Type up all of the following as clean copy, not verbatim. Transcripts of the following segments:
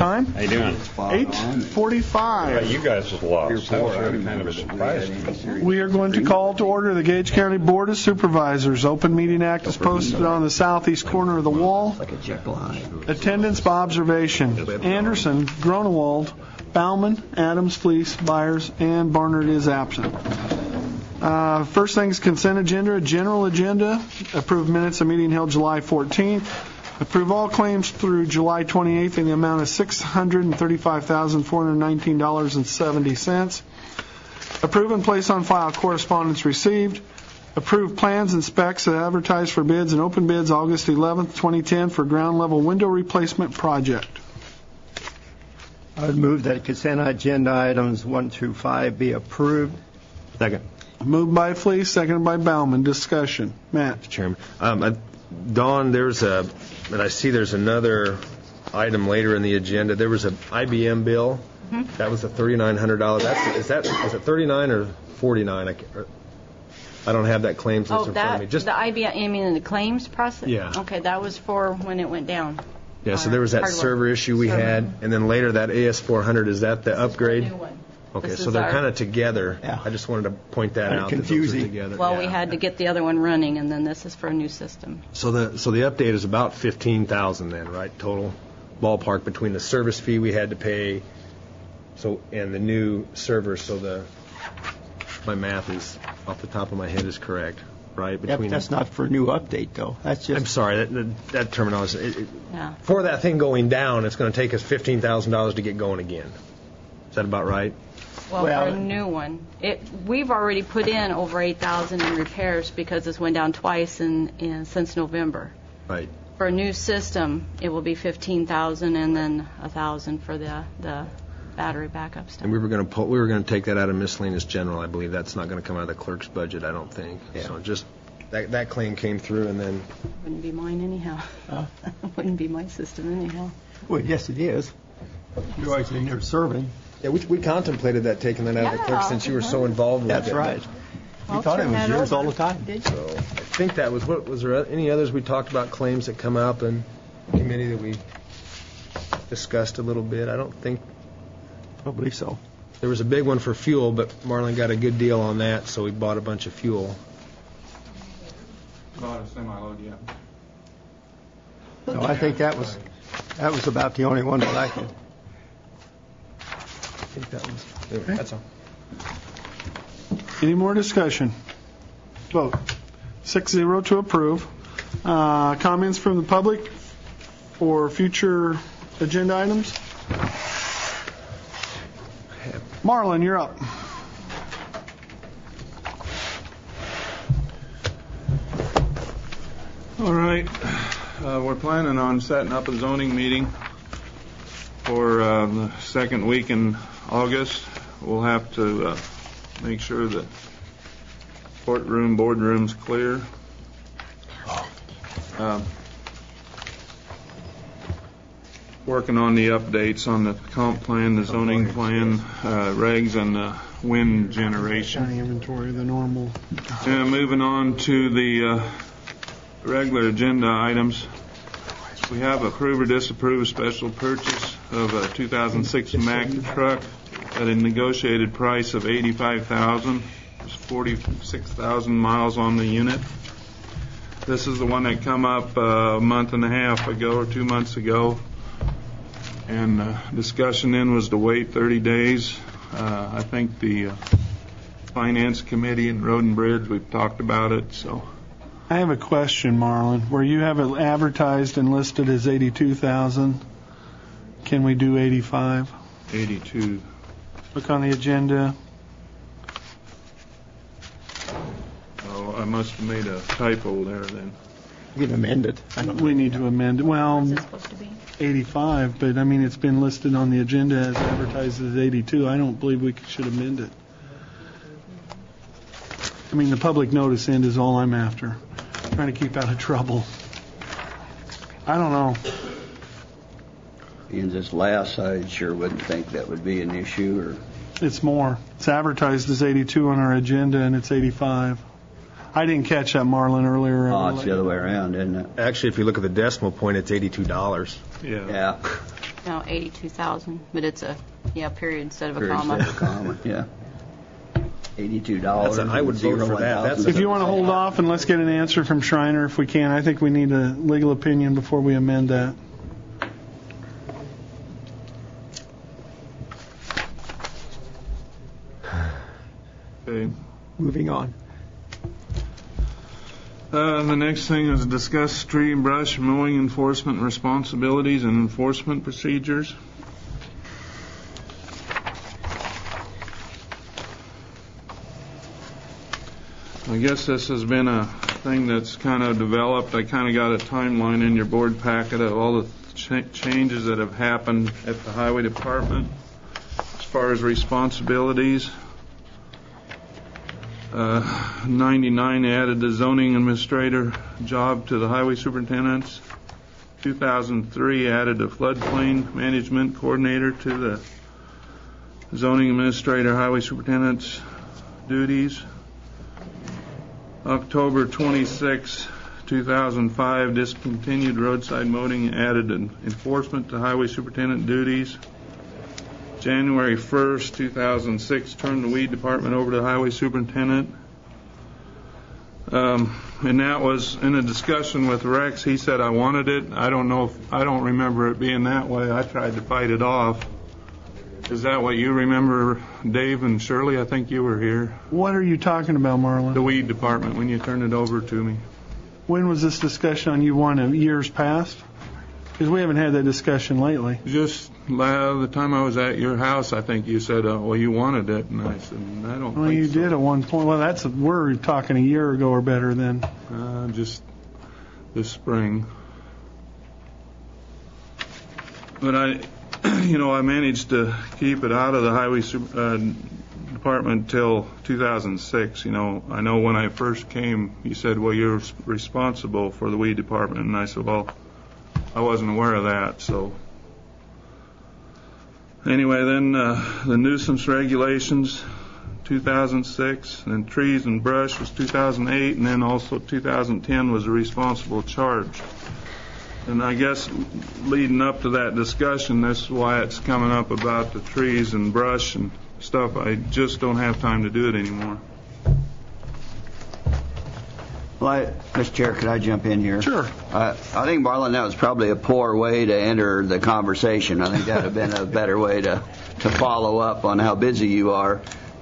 time? How you doing? 8:45. You guys just lost. That was really kind of a surprise to me. We are going to call to order the Gage County Board of Supervisors. Open Meeting Act is posted on the southeast corner of the wall. Attendance by observation. Anderson, Gronewald, Bauman, Adams, Fleece, Byers, and Barnard is absent. First thing is consent agenda, general agenda. Approve minutes of meeting held July 14th. Approve all claims through July 28th in the amount of $635,419.70. Approve and place on file correspondence received. Approve plans and specs that advertise for bids and open bids August 11th, 2010 for ground level window replacement project. I would move that consent agenda items 1 through 5 be approved. Second. Moved by Fleece, seconded by Bauman. Discussion. Matt. Chairman. Don, and I see there's another item later in the agenda. There was an IBM bill. Mm-hmm. That was the $3,900. Is it 39 or 49? I don't have that claims list in front of me. Just the IBM, you mean in the claims process? Yeah. Okay, that was for when it went down. Yeah, so there was that server issue we had, and then later that AS400, is that the upgrade? The new one. Okay, so they're kind of together. Yeah. I just wanted to point that out. Confusing. That those are together. Well, we had to get the other one running, and then this is for a new system. So the update is about $15,000 then, right? Total ballpark between the service fee we had to pay, and the new server. So my math is off the top of my head is correct, right? Between that's not for a new update though. That's just. I'm sorry, that terminology. For that thing going down, it's going to take us $15,000 to get going again. Is that about right? Well, for a new one, we've already put in over $8,000 in repairs because this went down twice since November. Right. For a new system, it will be $15,000 and then $1,000 for the battery backup stuff. And we were going to take that out of miscellaneous general. I believe that's not going to come out of the clerk's budget. I don't think. Yeah. So just that claim came through, and then wouldn't be mine anyhow. Wouldn't be my system anyhow. Well, yes, it is. You're always in there serving. Yeah, we contemplated that, taking that out of the clerk since you were so involved with it. That's right. You thought it was yours all the time. So I think that was what. Was there any others we talked about, claims that come up in committee that we discussed a little bit? I don't believe so. There was a big one for fuel, but Marlon got a good deal on that, so we bought a bunch of fuel. Bought a semi-load, yeah. No, I think that was about the only one that I could. I think that was. Okay. That's all. Any more discussion? Vote. 6-0 to approve. Comments from the public for future agenda items? Marlon, you're up. All right. We're planning on setting up a zoning meeting for the second week in August. We'll have to make sure the boardroom's clear. Working on the updates on the comp plan, the zoning plan, regs, and the wind generation. Inventory, the normal. And moving on to the regular agenda items. We have approve or disapprove special purchase of a 2006 Mack truck at a negotiated price of $85,000. There's 46,000 miles on the unit. This is the one that come up a month and a half ago or 2 months ago. And discussion then was to wait 30 days. I think the Finance Committee and Road and Bridge, we've talked about it. So I have a question, Marlon. Where you have it advertised and listed as $82,000, can we do 85? 82. Look on the agenda. Oh, I must have made a typo there then. You can amend it. We need to amend it. Well, What's it supposed to be? 85, but I mean it's been listed on the agenda as advertised as 82. I don't believe we should amend it. I mean the public notice end is all I'm after. Trying to keep out of trouble. I don't know. In this last side, sure wouldn't think that would be an issue. Or it's more. It's advertised as 82 on our agenda, and it's 85. I didn't catch that, Marlon, earlier. Oh, it's the other way around, isn't it? Actually, if you look at the decimal point, it's $82. Yeah. No, 82,000, but it's a period instead of a Period comma. instead of a comma, yeah. $82. I would vote for that. That's If you want to hold off and let's get an answer from Schreiner if we can, I think we need a legal opinion before we amend that. Okay. Moving on. The next thing is discuss tree and brush mowing enforcement responsibilities and enforcement procedures. I guess this has been a thing that's kind of developed. I kind of got a timeline in your board packet of all the changes that have happened at the highway department as far as responsibilities. 99 added the zoning administrator job to the highway superintendents. 2003 added the floodplain management coordinator to the zoning administrator highway superintendent's duties. October 26, 2005 discontinued roadside mowing, added an enforcement to highway superintendent duties. January 1st, 2006, turned the weed department over to the highway superintendent. And that was in a discussion with Rex. He said I wanted it. I don't remember it being that way. I tried to fight it off. Is that what you remember, Dave and Shirley? I think you were here. What are you talking about, Marlon? The weed department, when you turned it over to me. When was this discussion on you wanting years past? Because we haven't had that discussion lately. Just the time I was at your house, I think you said, well, you wanted it. And I said, I don't Well, think you so. did at one point. Well, we're talking a year ago or better then. Just this spring. But I managed to keep it out of the highway department till 2006. I know when I first came, you said, well, you're responsible for the weed department. And I said, well, I wasn't aware of that. So anyway, then the nuisance regulations, 2006, and then trees and brush was 2008, and then also 2010 was a responsible charge. And I guess leading up to that discussion, that's why it's coming up about the trees and brush and stuff. I just don't have time to do it anymore. Well, Mr. Chair, could I jump in here? Sure. I think, Marlon, that was probably a poor way to enter the conversation. I think that would have been a better way to follow up on how busy you are.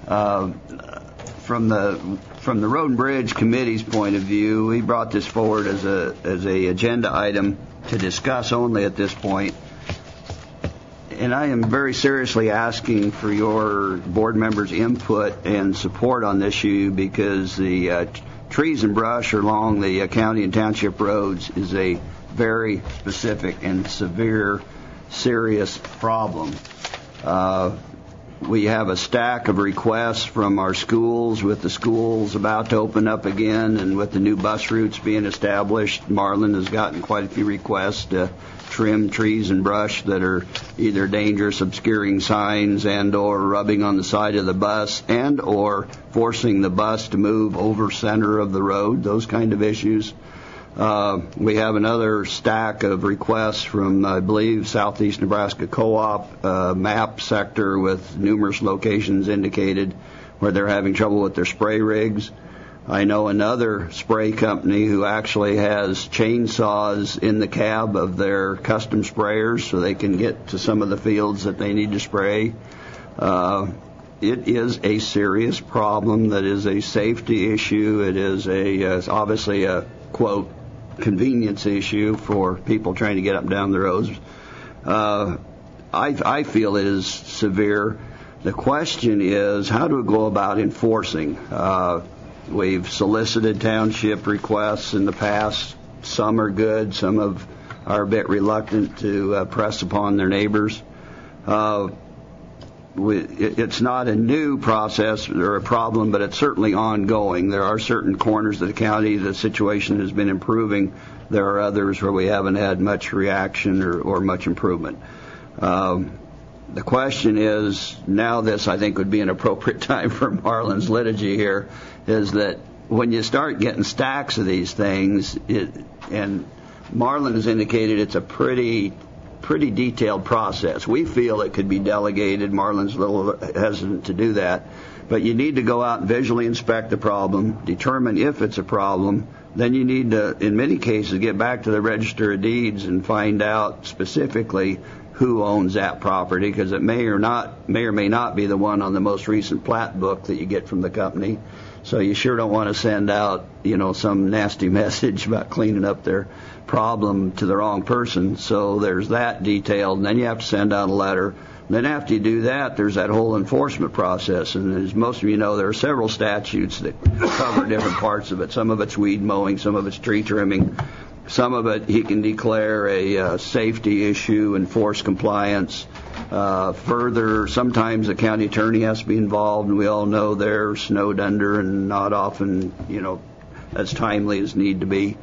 From the Road and Bridge Committee's point of view, we brought this forward as a agenda item to discuss only at this point. And I am very seriously asking for your board members' input and support on this issue, because the trees and brush along the county and township roads is a very specific and severe, serious problem. We have a stack of requests from our schools, with the schools about to open up again and with the new bus routes being established. Marlin has gotten quite a few requests to trim trees and brush that are either dangerous, obscuring signs, and or rubbing on the side of the bus, and or forcing the bus to move over center of the road, those kind of issues. We have another stack of requests from, I believe, Southeast Nebraska Co-op map sector, with numerous locations indicated where they're having trouble with their spray rigs. I know another spray company who actually has chainsaws in the cab of their custom sprayers so they can get to some of the fields that they need to spray. It is a serious problem that is a safety issue. It is obviously a, quote, convenience issue for people trying to get up and down the roads. I feel it is severe. The question is, how do we go about enforcing? We've solicited township requests in the past. Some are good. Some are a bit reluctant to press upon their neighbors. It's not a new process or a problem, but it's certainly ongoing. There are certain corners of the county the situation has been improving. There are others where we haven't had much reaction or much improvement. The question is, now this, I think, would be an appropriate time for Marlon's liturgy here, is that when you start getting stacks of these things, and Marlon has indicated it's a pretty pretty detailed process. We feel it could be delegated. Marlon's a little hesitant to do that. But you need to go out and visually inspect the problem, determine if it's a problem. Then you need to, in many cases, get back to the Register of Deeds and find out specifically who owns that property, because it may or may not be the one on the most recent plat book that you get from the company. So you sure don't want to send out, some nasty message about cleaning up their problem to the wrong person. So there's that detailed, and then you have to send out a letter. And then after you do that, there's that whole enforcement process. And as most of you know, there are several statutes that cover different parts of it. Some of it's weed mowing, some of it's tree trimming. Some of it he can declare a safety issue, enforce compliance. Further, sometimes the county attorney has to be involved, and we all know they're snowed under and not often, as timely as need to be.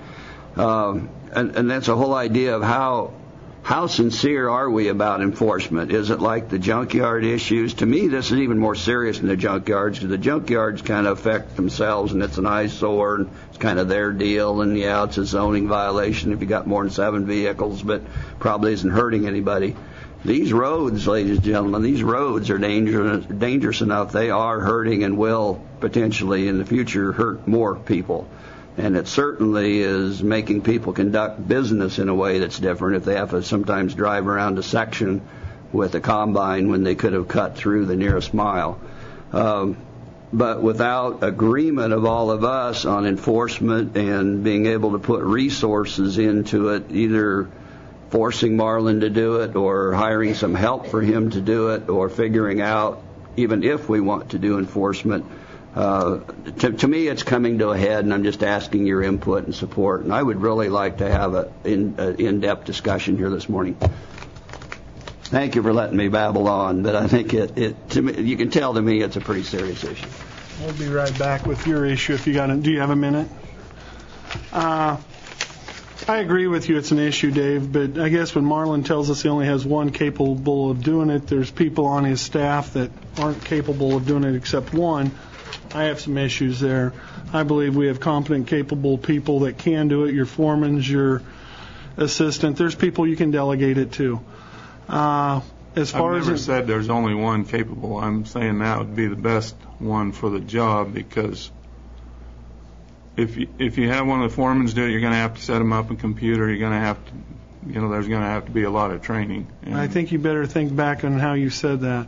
And that's the whole idea of how sincere are we about enforcement? Is it like the junkyard issues? To me, this is even more serious than the junkyards, because the junkyards kind of affect themselves, and it's an eyesore, and it's kind of their deal, and yeah, it's a zoning violation if you got more than 7 vehicles, but probably isn't hurting anybody. These roads, ladies and gentlemen, these roads are dangerous enough. They are hurting and will potentially in the future hurt more people. And it certainly is making people conduct business in a way that's different if they have to sometimes drive around a section with a combine when they could have cut through the nearest mile. But without agreement of all of us on enforcement and being able to put resources into it, either forcing Marlon to do it or hiring some help for him to do it or figuring out, even if we want to do enforcement, to me, it's coming to a head, and I'm just asking your input and support. And I would really like to have an in-depth discussion here this morning. Thank you for letting me babble on, but I think to me, you can tell to me it's a pretty serious issue. We'll be right back with your issue if you got it. Do you have a minute? I agree with you. It's an issue, Dave, but I guess when Marlon tells us he only has one capable of doing it, there's people on his staff that aren't capable of doing it except one. I have some issues there. I believe we have competent, capable people that can do it. Your foreman's, your assistant. There's people you can delegate it to. I've never said there's only one capable. I'm saying that would be the best one for the job, because if you have one of the foremans do it, you're going to have to set them up a computer. You're going to have to, there's going to have to be a lot of training. And I think you better think back on how you said that.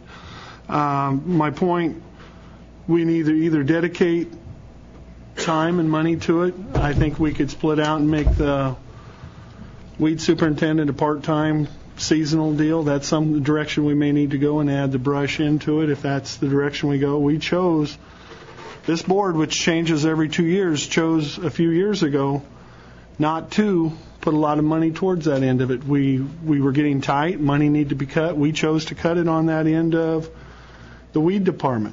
My point. We need to either dedicate time and money to it. I think we could split out and make the weed superintendent a part-time seasonal deal. That's some direction we may need to go, and add the brush into it if that's the direction we go. We chose, this board, which changes every 2 years, chose a few years ago not to put a lot of money towards that end of it. We were getting tight. Money needed to be cut. We chose to cut it on that end of the weed department.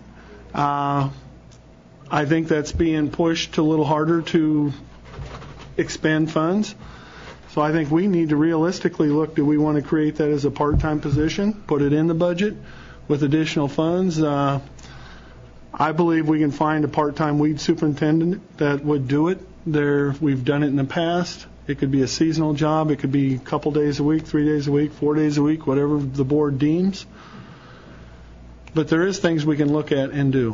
I think that's being pushed a little harder to expend funds. So I think we need to realistically look, do we want to create that as a part-time position, put it in the budget with additional funds? I believe we can find a part-time weed superintendent that would do it. We've done it in the past. It could be a seasonal job. It could be a couple days a week, 3 days a week, 4 days a week, whatever the board deems. But there is things we can look at and do.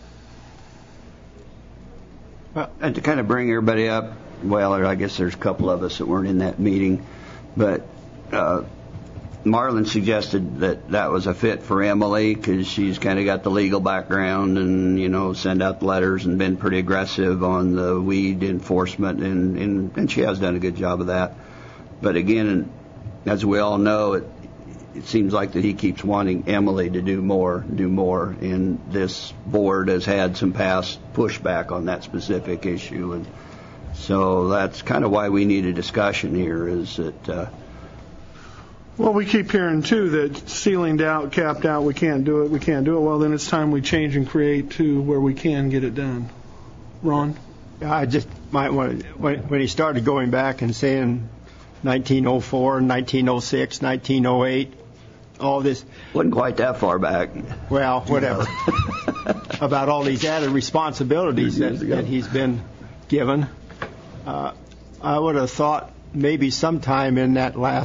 Well, and to kind of bring everybody up, well, I guess there's a couple of us that weren't in that meeting, but Marlon suggested that was a fit for Emily because she's kind of got the legal background and, send out letters and been pretty aggressive on the weed enforcement, and she has done a good job of that. But again, as we all know, it seems like that he keeps wanting Emily to do more, and this board has had some past pushback on that specific issue, and so that's kind of why we need a discussion here, is that... Well, we keep hearing, too, that ceilinged out, capped out, we can't do it. Well, then it's time we change and create to where we can get it done. Ron? I just might want to, when he started going back and saying 1904, 1906, 1908, all this. Wasn't quite that far back. Well, whatever. About all these added responsibilities that he's been given. I would have thought maybe sometime in that last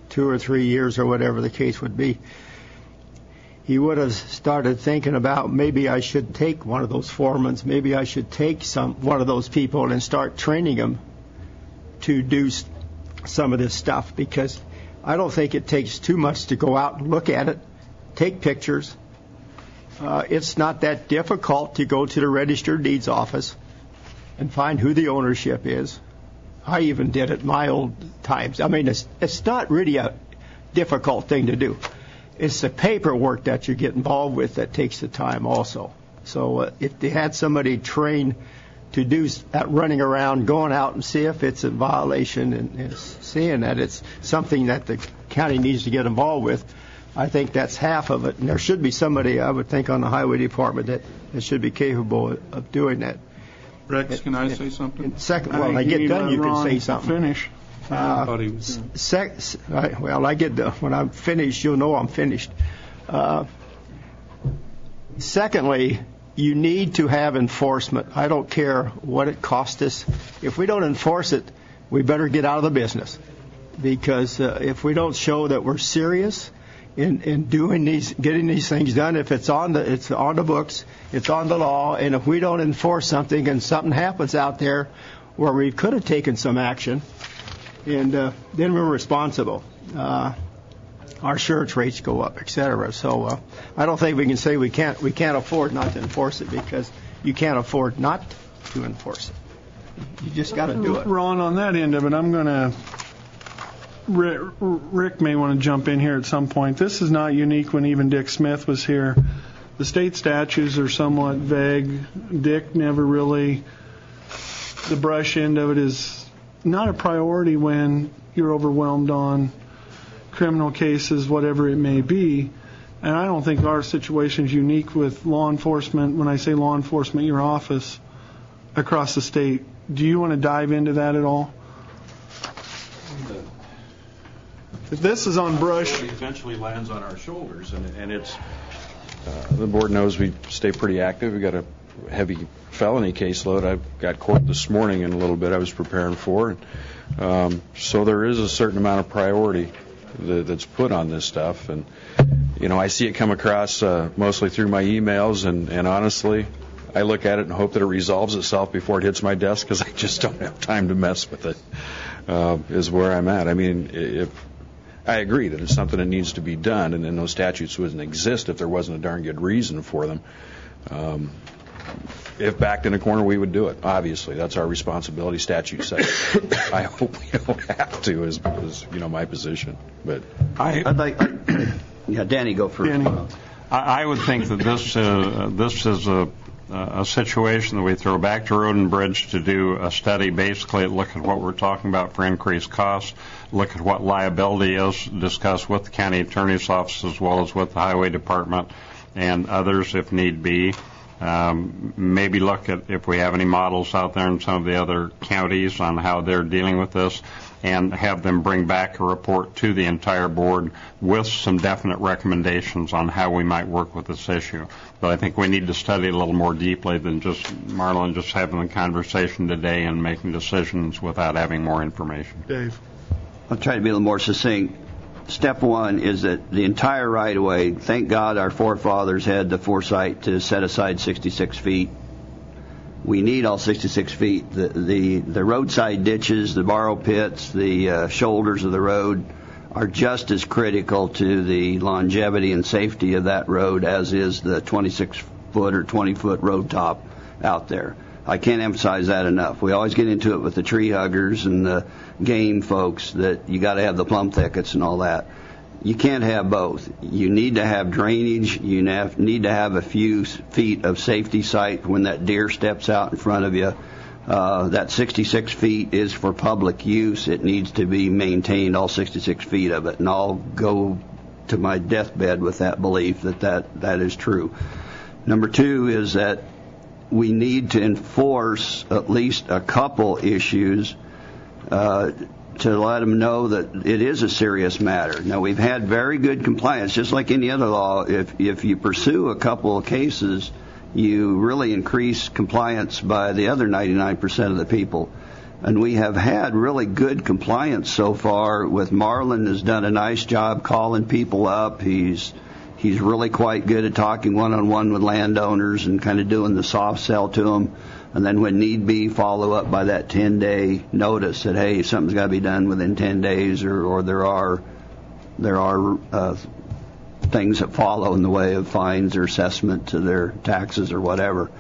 2 or 3 years or whatever the case would be, he would have started thinking about maybe I should take one of those foremans, maybe I should take one of those people and start training them to do some of this stuff, because I don't think it takes too much to go out and look at it, take pictures. It's not that difficult to go to the registered deeds office and find who the ownership is. I even did it in my old times. I mean, it's not really a difficult thing to do. It's the paperwork that you get involved with that takes the time also. So if they had somebody trained to do that, running around, going out and see if it's a violation and seeing that it's something that the county needs to get involved with, I think that's half of it. And there should be somebody, I would think, on the highway department that should be capable of doing that. Rex, can I say something? Second, well, when I get done, you can say something. Finish. When I get done, when I'm finished, you'll know I'm finished. Secondly, you need to have enforcement. I don't care what it costs us. If we don't enforce it, we better get out of the business, because if we don't show that we're serious in doing getting these things done, if it's on the books, it's on the law, and if we don't enforce something and something happens out there where we could have taken some action, and then we're responsible. Our insurance rates go up, etc. So I don't think we can say we can't afford not to enforce it, because you can't afford not to enforce it. You just got to do it. Ron, on that end of it, I'm going to. Rick may want to jump in here at some point. This is not unique when even Dick Smith was here. The state statutes are somewhat vague. Dick never really. The brush end of it is not a priority when you're overwhelmed on criminal cases, whatever it may be. And I don't think our situation is unique with law enforcement. When I say law enforcement, your office across the state. Do you want to dive into that at all? This is on brush. It eventually lands on our shoulders, and it's the board knows we stay pretty active. We got a heavy felony caseload. I've got court this morning in a little bit I was preparing for. So there is a certain amount of priority that's put on this stuff. And, you know, I see it come across mostly through my emails, and honestly, I look at it and hope that it resolves itself before it hits my desk, because I just don't have time to mess with it, is where I'm at. I mean, if I agree that it's something that needs to be done, and then those statutes wouldn't exist if there wasn't a darn good reason for them. If backed in a corner, we would do it. Obviously, that's our responsibility. Statute says. I hope we don't have to, is my position. But Danny, go first. Danny. I would think that this is a situation that we throw back to Road and Bridge to do a study, basically look at what we're talking about for increased costs, look at what liability is, discuss with the county attorney's office as well as with the highway department and others if need be. Maybe look at if we have any models out there in some of the other counties on how they're dealing with this, and have them bring back a report to the entire board with some definite recommendations on how we might work with this issue. But I think we need to study it a little more deeply than just Marlon just having the conversation today and making decisions without having more information. Dave. I'll try to be a little more succinct. Step one is that the entire right-of-way, thank God our forefathers had the foresight to set aside 66 feet. We need all 66 feet. The roadside ditches, the borrow pits, the shoulders of the road are just as critical to the longevity and safety of that road as is the 26-foot or 20-foot road top out there. I can't emphasize that enough. We always get into it with the tree huggers and the game folks that you got to have the plum thickets and all that. You can't have both. You need to have drainage. You need to have a few feet of safety sight when that deer steps out in front of you. That 66 feet is for public use. It needs to be maintained, all 66 feet of it. And I'll go to my deathbed with that belief that is true. Number two is that we need to enforce at least a couple issues to let them know that it is a serious matter. Now, we've had very good compliance, just like any other law. If you pursue a couple of cases, you really increase compliance by the other 99% of the people. And we have had really good compliance so far. With Marlon has done a nice job calling people up. He's really quite good at talking one-on-one with landowners and kind of doing the soft sell to them. And then when need be, follow up by that 10-day notice that, hey, something's got to be done within 10 days or there are things that follow in the way of fines or assessment to their taxes or whatever.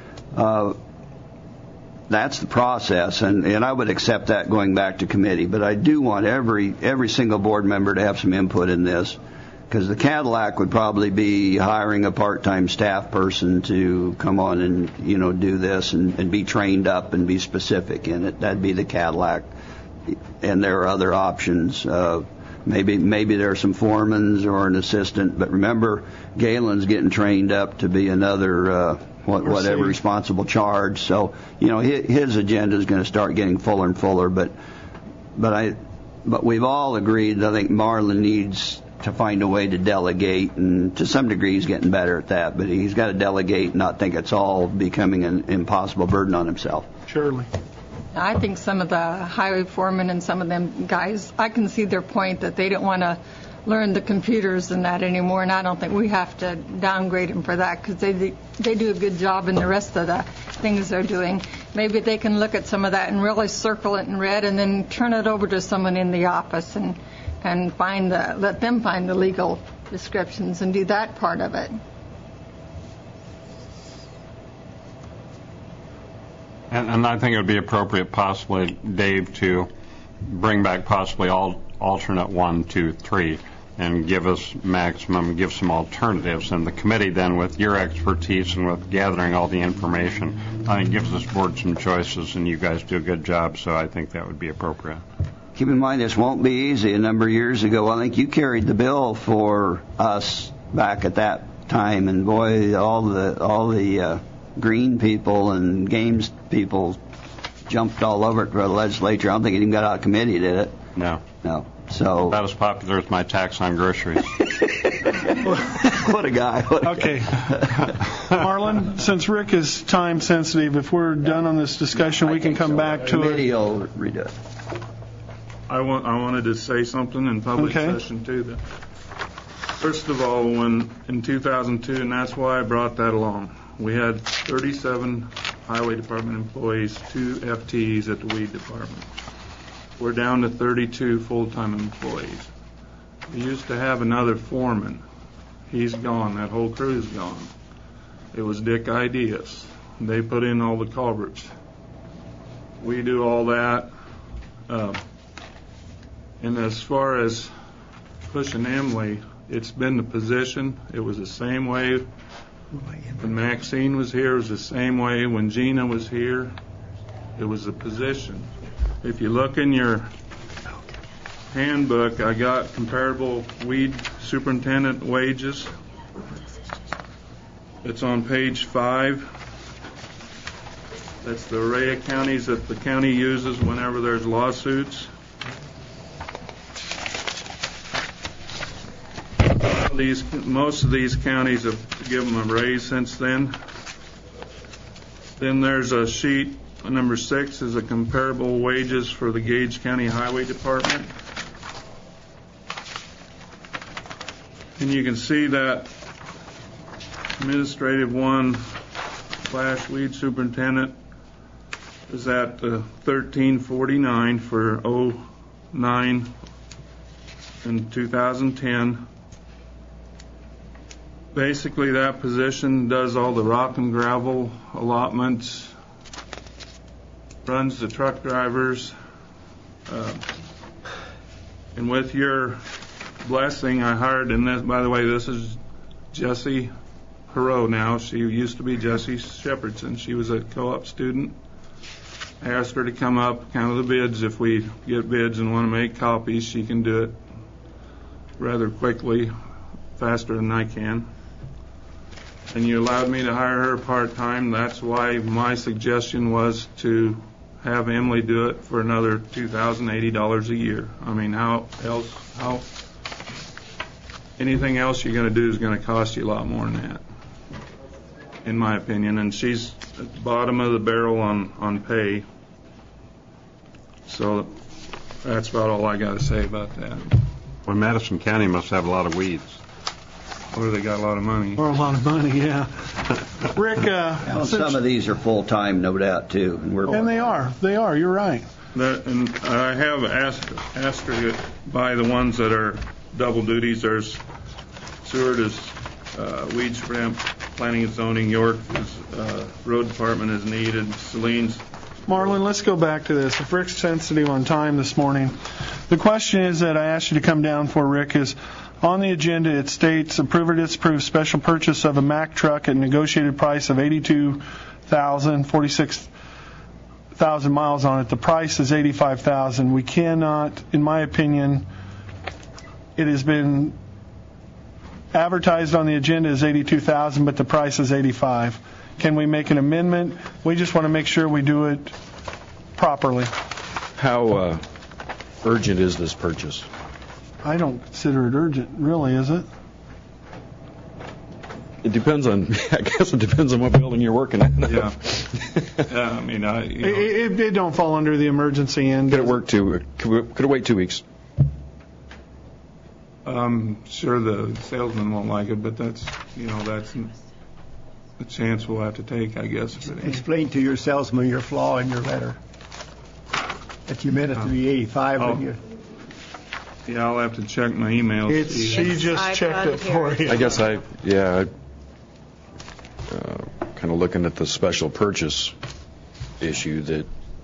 That's the process, and I would accept that going back to committee. But I do want every single board member to have some input in this, because the Cadillac would probably be hiring a part-time staff person to come on and do this and be trained up and be specific in it. That'd be the Cadillac, and there are other options. Maybe there are some foremans or an assistant, but remember, Galen's getting trained up to be another whatever responsible charge. So his agenda is going to start getting fuller and fuller. But we've all agreed. I think Marlon needs to find a way to delegate, and to some degree he's getting better at that. But he's got to delegate and not think it's all becoming an impossible burden on himself. Shirley. I think some of the highway foremen and some of them guys, I can see their point that they don't want to learn the computers and that anymore, and I don't think we have to downgrade them for that, because they do a good job in the rest of the things they're doing. Maybe they can look at some of that and really circle it in red and then turn it over to someone in the office and let them find the legal descriptions and do that part of it. And I think it would be appropriate, possibly, Dave, to bring back possibly alternate 1, 2, 3, and give some alternatives. And the committee then, with your expertise and with gathering all the information, I think gives this board some choices, and you guys do a good job, so I think that would be appropriate. Keep in mind, this won't be easy. A number of years ago, I think you carried the bill for us back at that time, and boy, all the green people and games people jumped all over it for the legislature. I don't think it even got out of committee, did it? No. So about as popular as my tax on groceries. What a guy. Okay. Marlon, since Rick is time sensitive, if we're done on this discussion, we can come back to it. Committee will redo it. I wanted to say something in public session too. First of all, in 2002, and that's why I brought that along, we had 37 highway department employees, 2 FTEs at the weed department. We're down to 32 full-time employees. We used to have another foreman. He's gone. That whole crew's gone. It was Dick Ideas. They put in all the culverts. We do all that. And as far as pushing Emily, it's been the position. It was the same way when Maxine was here. It was the same way when Gina was here. It was the position. If you look in your handbook, I got comparable weed superintendent wages. It's on page 5. That's the array of counties that the county uses whenever there's lawsuits. Most of these counties have given them a raise since then. Then there's a sheet, number 6 is a comparable wages for the Gage County Highway Department. And you can see that administrative 1 / weed superintendent is at $13.49 for 09 and 2010. Basically, that position does all the rock and gravel allotments, runs the truck drivers, and with your blessing, I hired, and this, by the way, this is Jessie Perot now. She used to be Jessie Shepherdson. She was a co-op student. I asked her to come up, count the bids. If we get bids and want to make copies, she can do it rather quickly, faster than I can. And you allowed me to hire her part-time. That's why my suggestion was to have Emily do it for another $2,080 a year. I mean, anything else you're going to do is going to cost you a lot more than that, in my opinion. And she's at the bottom of the barrel on pay. So that's about all I got to say about that. Well, Madison County must have a lot of weeds. Or they got a lot of money. Or a lot of money, yeah. Rick, Well, some of these are full-time, no doubt, too. and they are. You're right. And I have asked her to buy the ones that are double duties. There's Seward is weed shrimp, planning and zoning. York is road department is needed. Celine's. Marlon, let's go back to this. If Rick's sensitive on time this morning, the question is that I asked you to come down for, Rick, is on the agenda it states approve or disapprove special purchase of a Mack truck at negotiated price of $82,000, 46,000 miles on it. The price is $85,000. We cannot, in my opinion, it has been advertised on the agenda as $82,000, but the price is $85,000. Can we make an amendment? We just want to make sure we do it properly. How urgent is this purchase? I don't consider it urgent, really, is it? It depends on, I guess it depends on what building you're working at. Yeah. I mean, It don't fall under the emergency end. Could it wait 2 weeks? I'm sure the salesman won't like it, but that's a chance we'll have to take, I guess. Explain to your salesman your flaw in your letter. That you meant it to be 85 when you... Yeah, I'll have to check my emails. She just checked it for you. I guess kind of looking at the special purchase issue that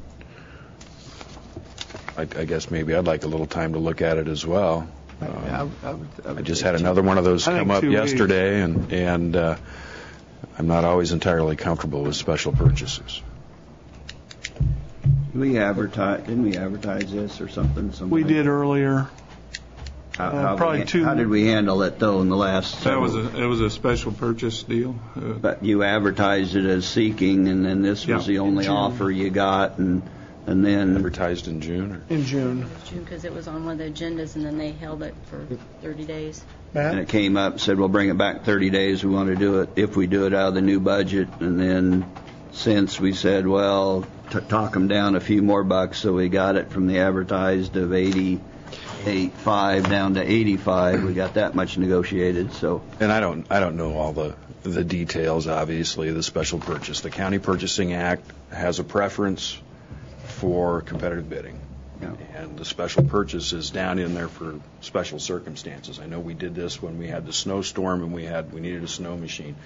I guess maybe I'd like a little time to look at it as well. I just had another one of those come up yesterday, and I'm not always entirely comfortable with special purchases. Didn't we advertise this or something? We did earlier. How did we handle it, though, in the last... It was a special purchase deal. But you advertised it as seeking, and then this was the only offer you got, and then... Advertised in June? In June. Because it was on one of the agendas, and then they held it for 30 days. Matt? And it came up, said, we'll bring it back 30 days. We want to do it if we do it out of the new budget. And then since we said, well, talk them down a few more bucks, so we got it from the advertised of 88.5 down to 85. We got that much negotiated. So. And I don't know all the details, obviously, of the special purchase. The County Purchasing Act has a preference for competitive bidding. Yeah. And the special purchase is down in there for special circumstances. I know we did this when we had the snowstorm and we needed a snow machine.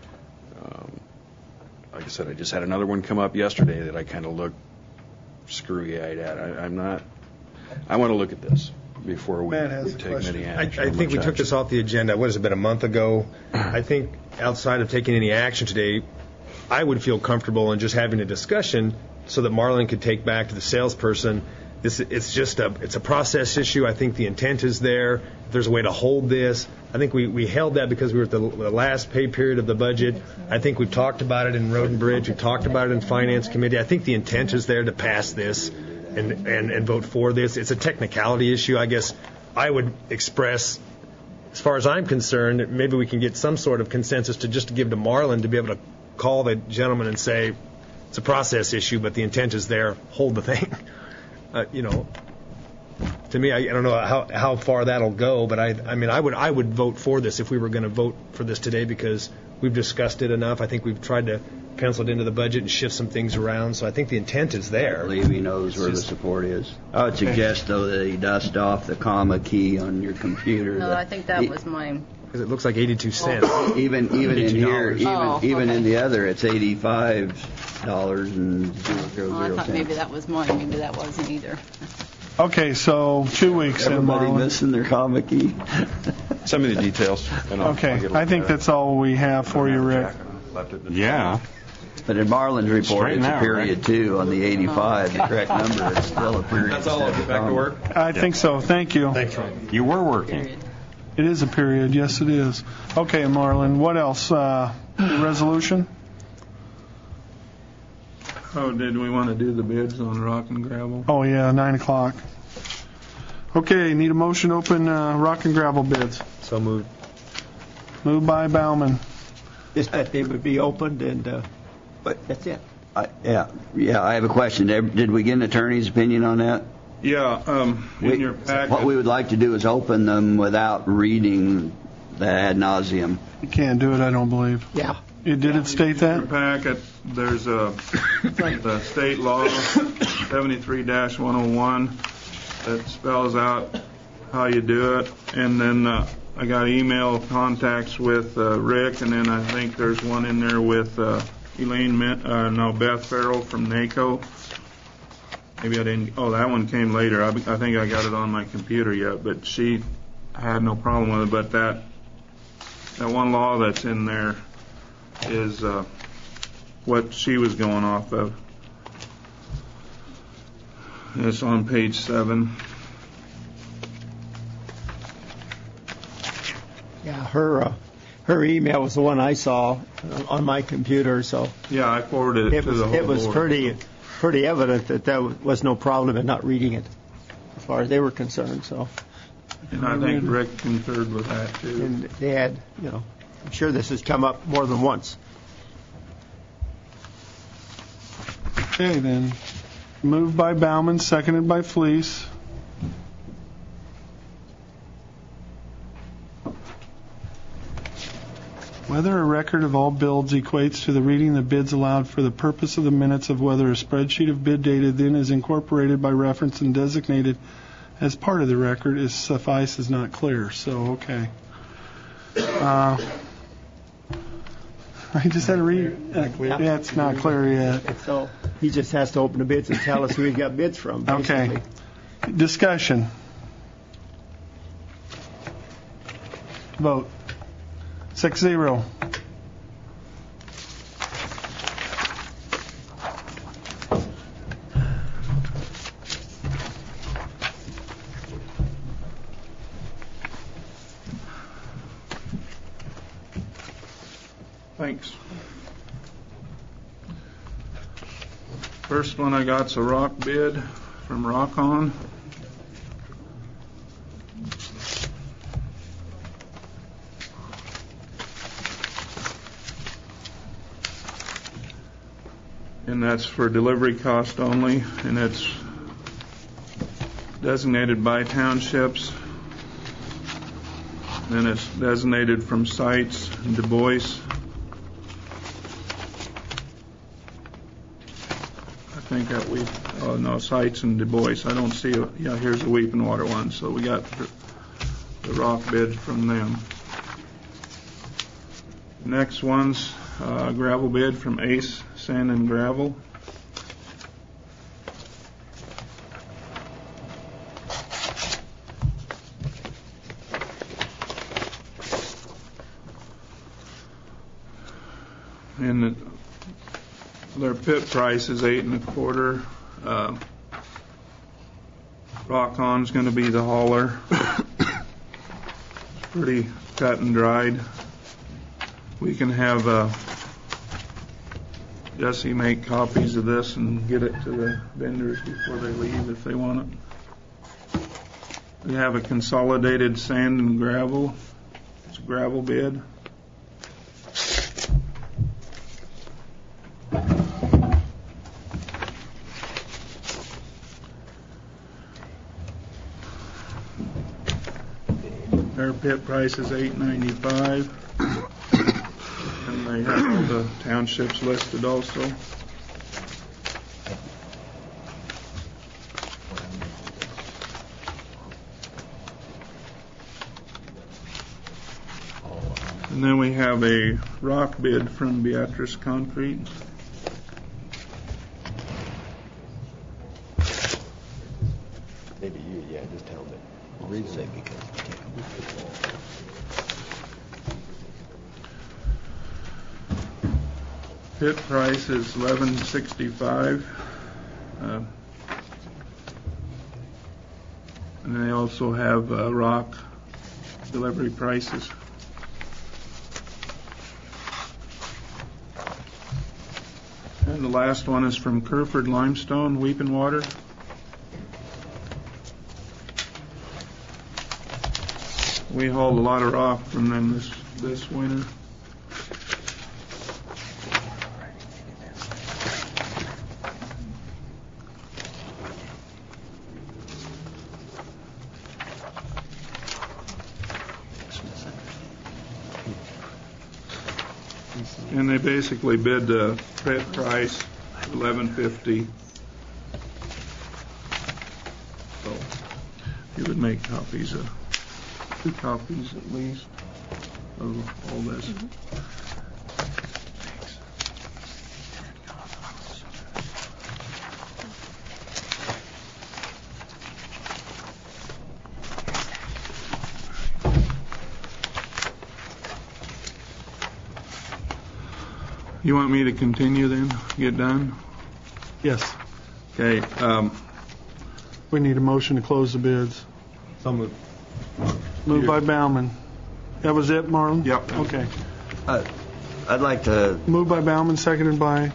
Like I said, I just had another one come up yesterday that I kind of looked screwy-eyed at. I want to look at this before we take any action. I think we took this off the agenda, what has it been, a month ago? I think outside of taking any action today, I would feel comfortable in just having a discussion so that Marlon could take back to the salesperson. It's a process issue. I think the intent is there. If there's a way to hold this. I think we held that because we were at the last pay period of the budget. I think we've talked about it in Road and Bridge. We've talked about it in Finance Committee. I think the intent is there to pass this and vote for this. It's a technicality issue. I guess I would express, as far as I'm concerned, maybe we can get some sort of consensus to give to Marlon to be able to call the gentleman and say, it's a process issue, but the intent is there. Hold the thing. To me, I don't know how far that'll go, but I would vote for this if we were going to vote for this today because we've discussed it enough. I think we've tried to pencil it into the budget and shift some things around. So I think the intent is there. I believe he knows where the support is. I would suggest, though, that he dust off the comma key on your computer. No, I think that was mine. Because it looks like 82 cents. Even in here, even in the other, it's $85 and 000 I thought maybe that was mine. Maybe that wasn't either. Okay, so 2 weeks. Everybody missing their comma key. Send me the details. Okay, I think that's all we have for you, Rick. Yeah. But in Marlon's report, it's a period, too, on the 85. The correct number is still a period. That's all. I'll get back to work. I think so. Thank you. Thanks, Ron. You were working. It is a period. Yes, it is. Okay, Marlon, what else? Resolution? Oh, did we want to do the bids on rock and gravel? Oh, yeah, 9 o'clock. Okay, need a motion to open rock and gravel bids. So moved. Moved by Bauman. Just that they would be opened, and but that's it. I have a question. Did we get an attorney's opinion on that? Yeah, in your packet. What we would like to do is open them without reading the ad nauseum. You can't do it, I don't believe. Yeah. Did it state In your that? packet, there's the state law 73-101 that spells out how you do it. And then I got email contacts with Rick, and then I think there's one in there with Beth Farrell from NACO. Maybe I didn't. Oh, that one came later. I think I got it on my computer yet, but she had no problem with it. But that one law that's in there is what she was going off of. It's on page 7. Yeah, her email was the one I saw on my computer, so Yeah, I forwarded it to the whole it was board. pretty evident that there was no problem in not reading it, as far as they were concerned. So, And I think Rick concurred with that too. and they had, I'm sure this has come up more than once. Okay, then. Moved by Bauman, seconded by Fleece. Whether a record of all bids equates to the reading the bids allowed for the purpose of the minutes of whether a spreadsheet of bid data then is incorporated by reference and designated as part of the record is suffice is not clear. So, okay. I just had to read. Yeah, it's not clear yet. So he just has to open the bids and tell us who he got bids from. Basically. Okay. Discussion. Vote. 6-0. Thanks. First one I got's a rock bid from Rock On. And that's for delivery cost only, and it's designated by townships. Then it's designated from sites in Du Bois. I think that sites in Du Bois. I don't see here's the Weeping Water one, so we got the rock bid from them. Next one's gravel bid from Ace Sand and Gravel. And their pit price is $8.25. Rock On's going to be the hauler. Pretty cut and dried. We can have Jesse make copies of this and get it to the vendors before they leave if they want it. We have a consolidated sand and gravel. It's a gravel bid. Their pit price is $8.95. And they have all the townships listed also. And then we have a rock bid from Beatrice Concrete. Maybe just tell them. Read it because. Pit price is $11.65. And they also have rock delivery prices. And the last one is from Kerford Limestone, Weeping Water. We hauled a lot of rock from them this winter. And they basically bid the bid price $11.50. So you would make copies of 2 copies at least of all this. You want me to continue then? Get done? Yes. Okay. We need a motion to close the bids. So moved. Moved by Bauman. That was it, Marlon? Yep. Okay. I'd like to. Moved by Bauman, seconded by?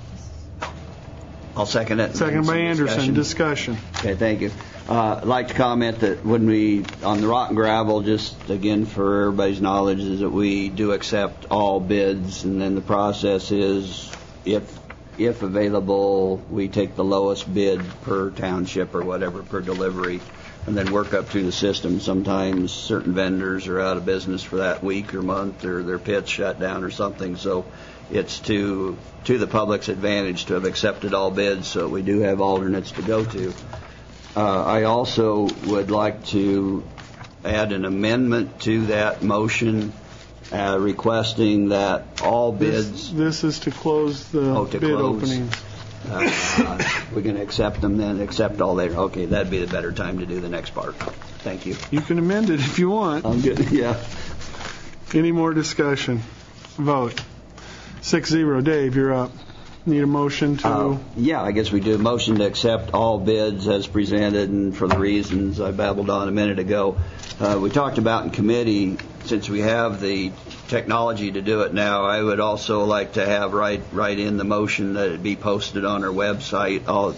I'll second it. Seconded by Anderson. Discussion. Okay, thank you. I'd like to comment that when we, on the rock and gravel, just again for everybody's knowledge, is that we do accept all bids, and then the process is, if available, we take the lowest bid per township or whatever per delivery, and then work up through the system. Sometimes certain vendors are out of business for that week or month, or their pit's shut down or something, so it's to the public's advantage to have accepted all bids, so we do have alternates to go to. I also would like to add an amendment to that motion requesting that all bids... This is to close the bid openings. We're going to accept them then, accept all later. Okay, that'd be the better time to do the next part. Thank you. You can amend it if you want. I'm good, yeah. Any more discussion? Vote. 6-0. Dave, you're up. Need a motion to... Yeah, I guess we do a motion to accept all bids as presented and for the reasons I babbled on a minute ago. We talked about in committee, since we have the technology to do it now, I would also like to have right in the motion that it be posted on our website.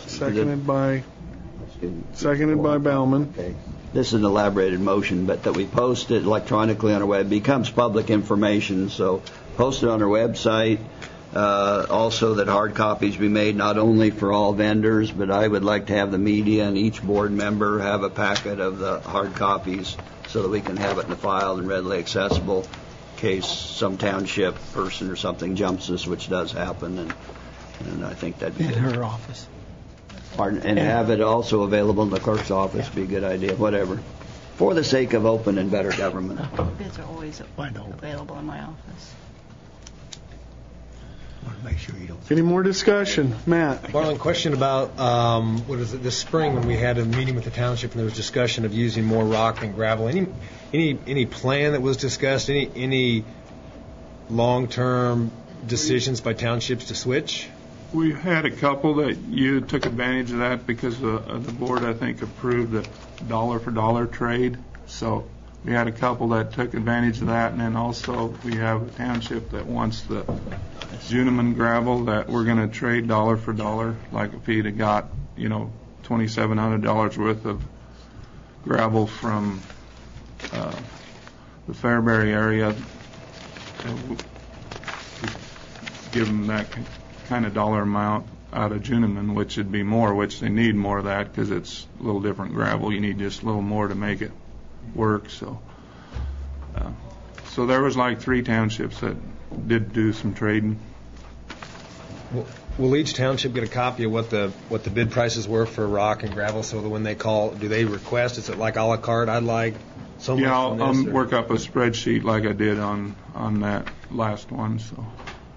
Seconded by Bauman. Okay. This is an elaborated motion, but that we post it electronically on our web. It becomes public information, so post it on our website. Also that hard copies be made not only for all vendors, but I would like to have the media and each board member have a packet of the hard copies so that we can have it in the file and readily accessible in case some township person or something jumps us, which does happen, and I think that'd be In good. her office. Pardon, and have it also available in the clerk's office, be a good idea, whatever. For the sake of open and better government. Bids are always available in my office. Make sure you don't. Any more discussion? Matt? Marlon, question about this spring when we had a meeting with the township and there was discussion of using more rock than gravel. Any plan that was discussed? Any long-term decisions by townships to switch? We had a couple that you took advantage of that because the board, I think, approved the dollar-for-dollar trade. So we had a couple that took advantage of that, and then also we have a township that wants the Juniman gravel that we're going to trade dollar for dollar. Like if he'd have got, $2,700 worth of gravel from the Fairbury area, give him that kind of dollar amount out of Juniman, which would be more, which they need more of that because it's a little different gravel. You need just a little more to make it work. So there was like 3 townships that did do some trading. Will each township get a copy of what the bid prices were for rock and gravel, so that when they call, do they request? Is it like a la carte? I'd like so much. Yeah, I'll work up a spreadsheet like I did on that last one. So.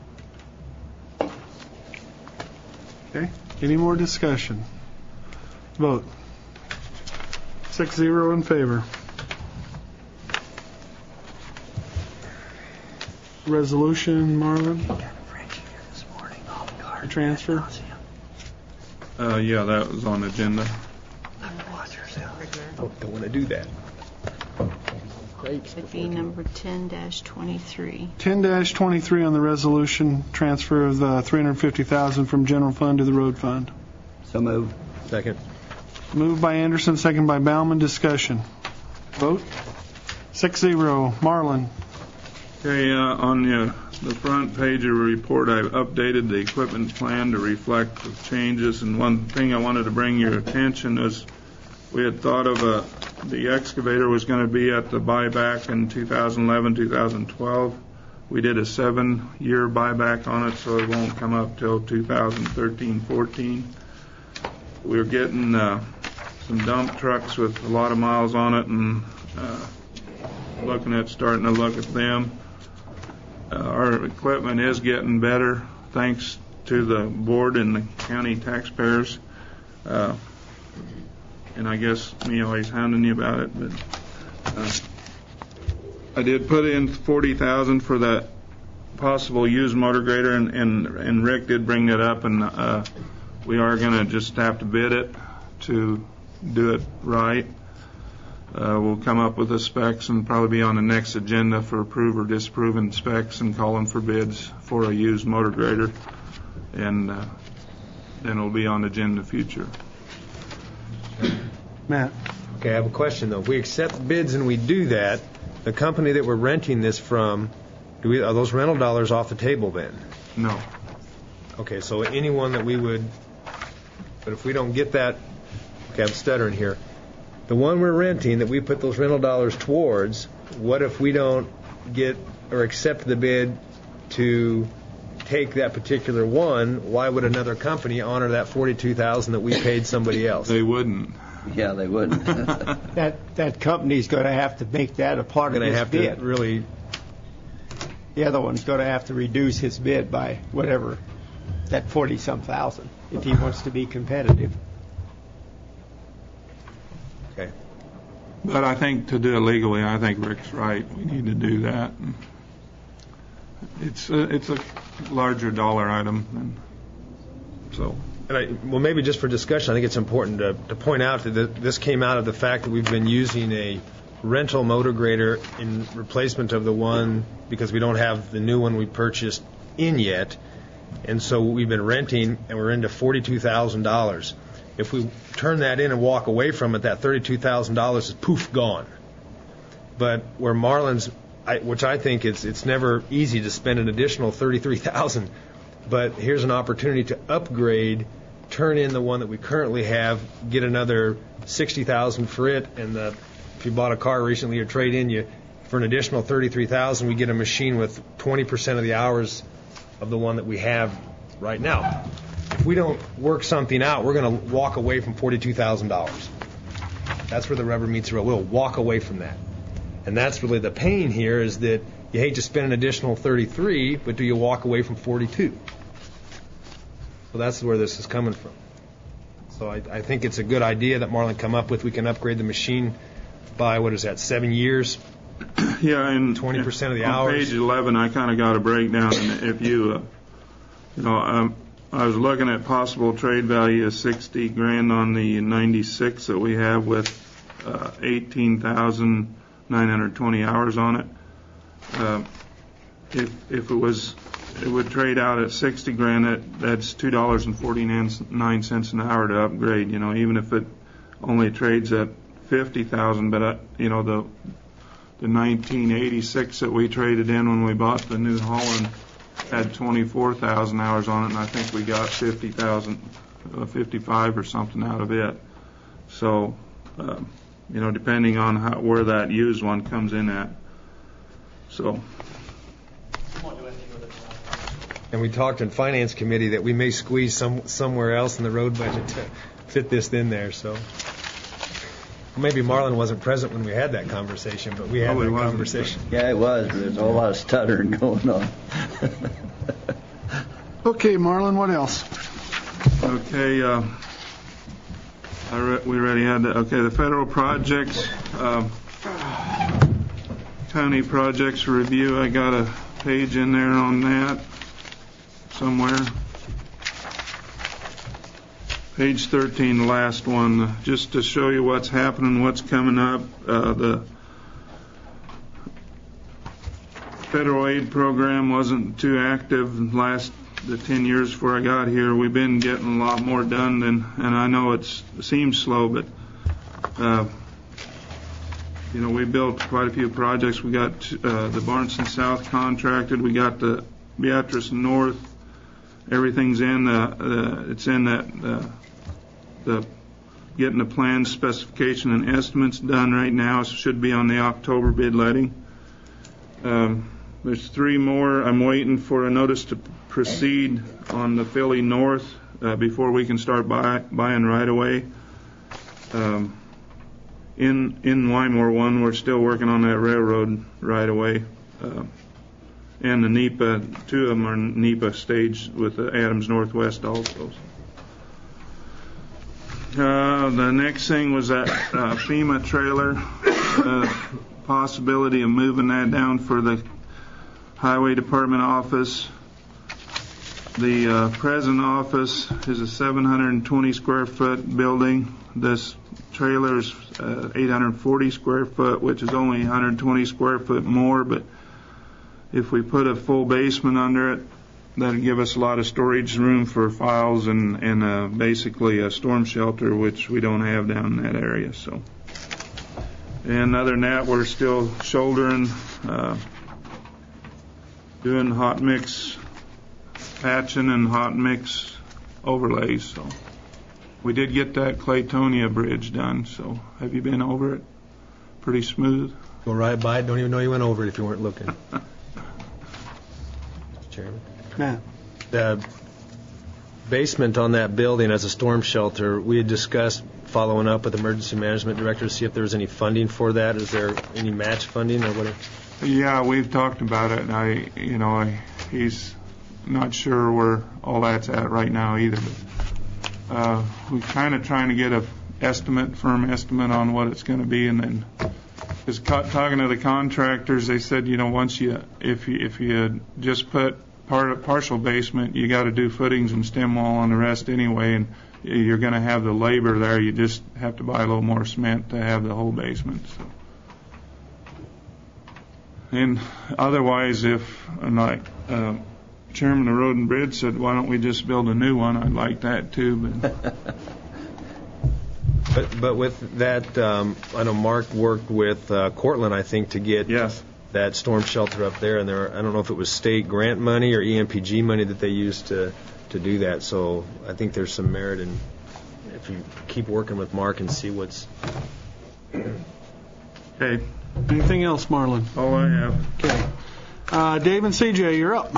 Okay. Any more discussion? Vote. 6-0 in favor. Resolution, Marlon? Transfer? Yeah, that was on the agenda. Don't want to do that. It'd be number 10-23. 10-23 on the resolution, transfer of the $350,000 from general fund to the road fund. So moved. Second. Moved by Anderson, second by Bauman. Discussion. Vote. 6-0. Marlon. Okay, on the front page of the report, I've updated the equipment plan to reflect the changes. And one thing I wanted to bring your attention is we had thought of the excavator was going to be at the buyback in 2011, 2012. We did a 7-year buyback on it, so it won't come up till 2013-14. We're getting some dump trucks with a lot of miles on it, and starting to look at them. Our equipment is getting better, thanks to the board and the county taxpayers. And I guess me always hounding you about it, but I did put in $40,000 for that possible used motor grader, and Rick did bring that up, and we are going to just have to bid it to do it right. We'll come up with the specs and probably be on the next agenda for approve or disapproving specs and calling for bids for a used motor grader, and then it'll be on the agenda future. Matt. Okay, I have a question though. If we accept bids and we do that, the company that we're renting this from, are those rental dollars off the table then? No. Okay, so anyone that we would, but if we don't get that, okay, I'm stuttering here. The one we're renting that we put those rental dollars towards, what if we don't get or accept the bid to take that particular one? Why would another company honor that $42,000 that we paid somebody else? They wouldn't. Yeah, they wouldn't. That company's going to have to make that a part of his bid. Really, the other one's going to have to reduce his bid by whatever, that 40-some thousand, if he wants to be competitive. okay. But I think to do it legally, I think Rick's right. We need to do that. It's a larger dollar item, and so. Well, maybe just for discussion, I think it's important to point out that this came out of the fact that we've been using a rental motor grader in replacement of the one because we don't have the new one we purchased in yet, and so we've been renting, and we're into $42,000. If we turn that in and walk away from it, that $32,000 is poof gone. But where Marlin's, which I think it's never easy to spend an additional $33,000, but here's an opportunity to upgrade, turn in the one that we currently have, get another $60,000 for it, and if you bought a car recently or trade in, for an additional $33,000, we get a machine with 20% of the hours of the one that we have right now. If we don't work something out, we're going to walk away from $42,000. That's where the rubber meets the road. We'll walk away from that. And that's really the pain here, is that you hate to spend an additional $33, but do you walk away from $42? So that's where this is coming from. So I think it's a good idea that Marlin come up with. We can upgrade the machine by, 7 years? Yeah, and 20% of the on hours. Page 11, I kind of got a breakdown. And if you, I was looking at possible trade value of $60,000 on the 96 that we have with 18,920 hours on it. If it would trade out at $60,000, that's $2.49 an hour to upgrade. Even if it only trades at $50,000, but the 1986 that we traded in when we bought the New Holland had 24,000 hours on it, and I think we got 55 or something out of it. So, depending on where that used one comes in at. So. And we talked in Finance Committee that we may squeeze somewhere else in the road budget to fit this in there. So maybe Marlin wasn't present when we had that conversation, but we had that conversation. Yeah, it was. There's a whole lot of stuttering going on. Okay, Marlin, what else? Okay, we already had that. Okay, the federal projects, county projects review. I got a page in there on that somewhere. Page 13, the last one, just to show you what's happening, what's coming up. The federal aid program wasn't too active the 10 years before I got here. We've been getting a lot more done and I know it seems slow, but we built quite a few projects. We got the Barneston South contracted. We got the Beatrice North. Everything's in. It's in that. Getting the plan specification and estimates done right now. It should be on the October bid letting. There's 3 more. I'm waiting for a notice to proceed on the Philly North before we can start buying right away. In Wymore 1, we're still working on that railroad right away. And the NEPA, 2 of them are NEPA staged with the Adams Northwest also. The next thing was that FEMA trailer, possibility of moving that down for the Highway Department office. The present office is a 720 square foot building. This trailer is 840 square foot, which is only 120 square foot more, but if we put a full basement under it, that'd give us a lot of storage room for files and basically a storm shelter, which we don't have down in that area. So, and other than that, we're still shouldering, doing hot mix patching and hot mix overlays. So we did get that Claytonia bridge done. So have you been over it? Pretty smooth. Go right by it. Don't even know you went over it if you weren't looking. Mr. Chairman. Matt. The basement on that building as a storm shelter, we had discussed following up with emergency management director to see if there was any funding for that. Is there any match funding or whatever? Yeah, we've talked about it, and he's not sure where all that's at right now either. But we're kind of trying to get a firm estimate on what it's going to be, and then just talking to the contractors, they said, once if you just put partial basement, you got to do footings and stem wall on the rest anyway, and you're going to have the labor there. You just have to buy a little more cement to have the whole basement. So. And otherwise, if Chairman of Road and Bridge said, why don't we just build a new one? I'd like that too. But with that, I know Mark worked with Cortland, I think, to get that storm shelter up there. And I don't know if it was state grant money or EMPG money that they used to do that. So I think there's some merit in if you keep working with Mark and see what's. Okay. Anything else, Marlon? All I have. Okay. Dave and CJ, you're up.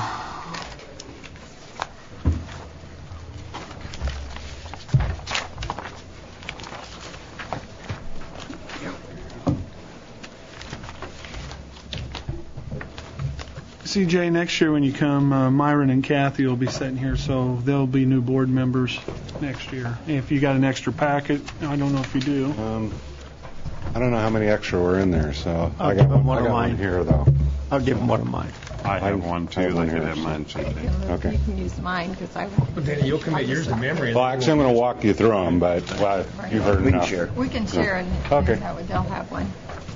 CJ, next year when you come, Myron and Kathy will be sitting here, so they'll be new board members next year. If you got an extra packet, I don't know if you do. I don't know how many extra were in there, so I got one here, though. I'll give them one of mine. I have one, too. They could have mine, too. Okay. You can use mine, because I won't. Danny, you'll commit yours to memory. Well, actually, I'm going to walk you through them, but you've heard enough. We can share, and Okay. they'll have one.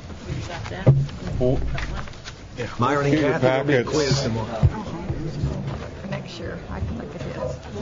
Yeah. Myron and Get your Kathy will be packets. quiz tomorrow. Next year, I can look at his.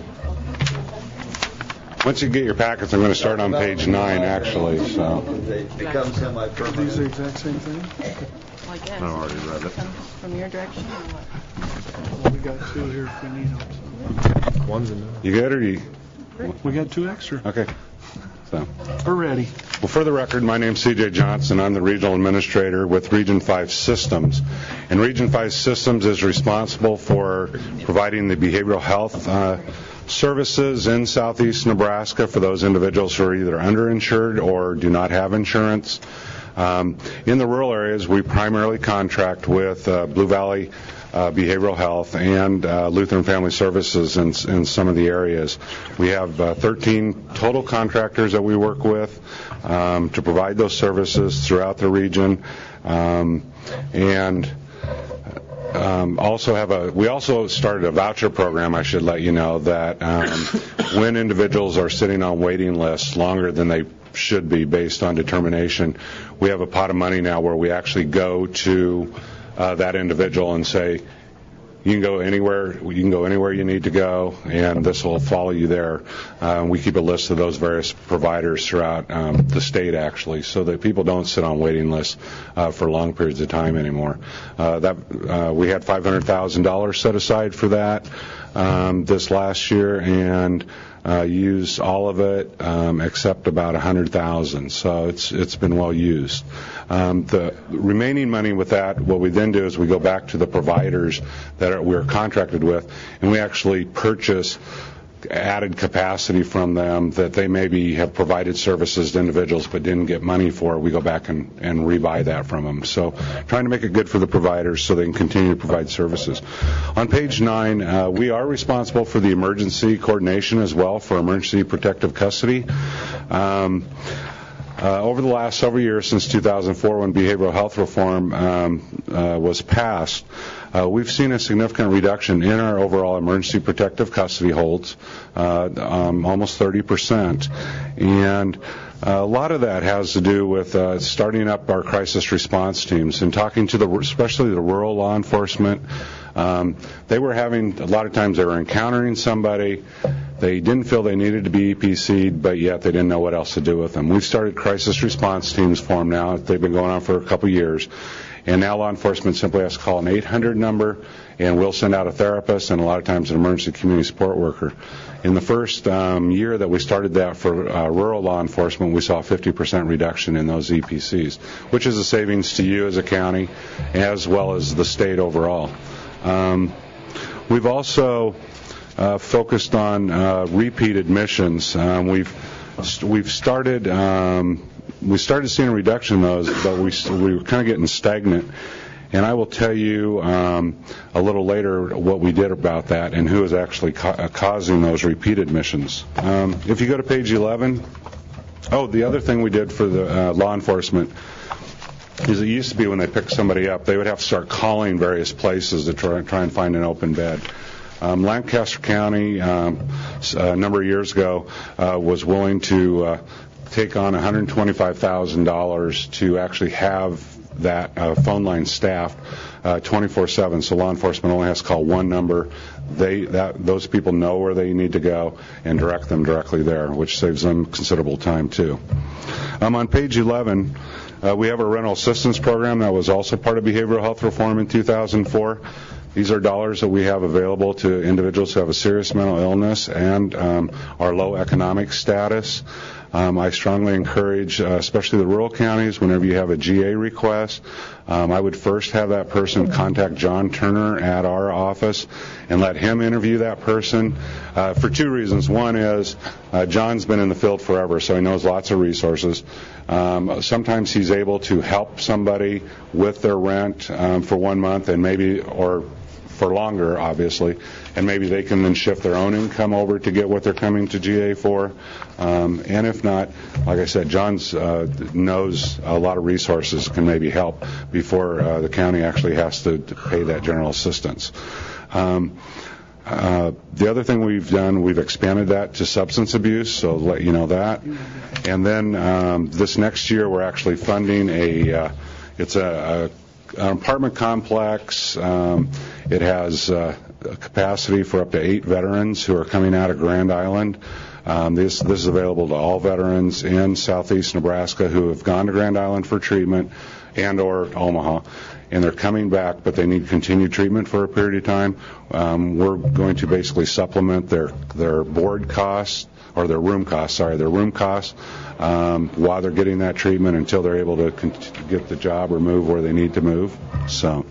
Once you get your packets, I'm going to start on page 9, actually. So. Become semi-permanent. These are the exact same thing? Well, I guess. I already read it. From your direction or what? Well, we got 2 here if we need them. So. One's enough. You good, or you? We got 2 extra. Okay. So. We're ready. Well, for the record, my name's C.J. Johnson. I'm the regional administrator with Region 5 Systems. And Region 5 Systems is responsible for providing the behavioral health services in southeast Nebraska for those individuals who are either underinsured or do not have insurance. In the rural areas, we primarily contract with Blue Valley Behavioral Health and Lutheran Family Services in some of the areas. We have 13 total contractors that we work with to provide those services throughout the region, and we also started a voucher program. I should let you know that when individuals are sitting on waiting lists longer than they should be based on determination, we have a pot of money now where we actually go to that individual and say, you can go anywhere you need to go, and this will follow you there. We keep a list of those various providers throughout the state, actually, so that people don't sit on waiting lists for long periods of time anymore. We had $500,000 set aside for that this last year, and used all of it except about $100,000. So it's been well used. The remaining money with that, what we then do is we go back to the providers that we're contracted with, and we actually purchase added capacity from them that they maybe have provided services to individuals but didn't get money for. We go back and rebuy that from them. So trying to make it good for the providers so they can continue to provide services. On page 9, we are responsible for the emergency coordination as well for emergency protective custody. Over the last several years, since 2004, when behavioral health reform was passed, we've seen a significant reduction in our overall emergency protective custody holds, almost 30%. And a lot of that has to do with starting up our crisis response teams and talking to especially the rural law enforcement. They were having, a lot of times they were encountering somebody, they didn't feel they needed to be EPC'd, but yet they didn't know what else to do with them. We've started crisis response teams for them now. They've been going on for a couple years. And now law enforcement simply has to call an 800 number, and we'll send out a therapist and a lot of times an emergency community support worker. In the first year that we started that for rural law enforcement, we saw a 50% reduction in those EPCs, which is a savings to you as a county as well as the state overall. We've also focused on repeat admissions. We started seeing a reduction in those, but we were kind of getting stagnant. And I will tell you a little later what we did about that and who is actually causing those repeat admissions. If you go to page 11, the other thing we did for the law enforcement is it used to be when they picked somebody up, they would have to start calling various places to try and find an open bed. Lancaster County, a number of years ago, was willing to take on $125,000 to actually have that phone line staffed 24/7. So law enforcement only has to call one number. Those people know where they need to go and direct them directly there, which saves them considerable time too. On page 11, we have a rental assistance program that was also part of behavioral health reform in 2004. These are dollars that we have available to individuals who have a serious mental illness and are low economic status. I strongly encourage, especially the rural counties, whenever you have a GA request, I would first have that person contact John Turner at our office and let him interview that person for two reasons. One is John's been in the field forever, so he knows lots of resources. Sometimes he's able to help somebody with their rent for 1 month and maybe, or for longer, obviously, and maybe they can then shift their own income over to get what they're coming to GA for. And if not, like I said, John's knows a lot of resources can maybe help before the county actually has to pay that general assistance. The other thing we've done, we've expanded that to substance abuse, so let you know that. And then this next year we're actually funding an apartment complex. It has a capacity for up to 8 veterans who are coming out of Grand Island. This is available to all veterans in southeast Nebraska who have gone to Grand Island for treatment and or Omaha, and they're coming back, but they need continued treatment for a period of time. We're going to basically supplement their board costs, or their room costs, while they're getting that treatment until they're able to get the job or move where they need to move. So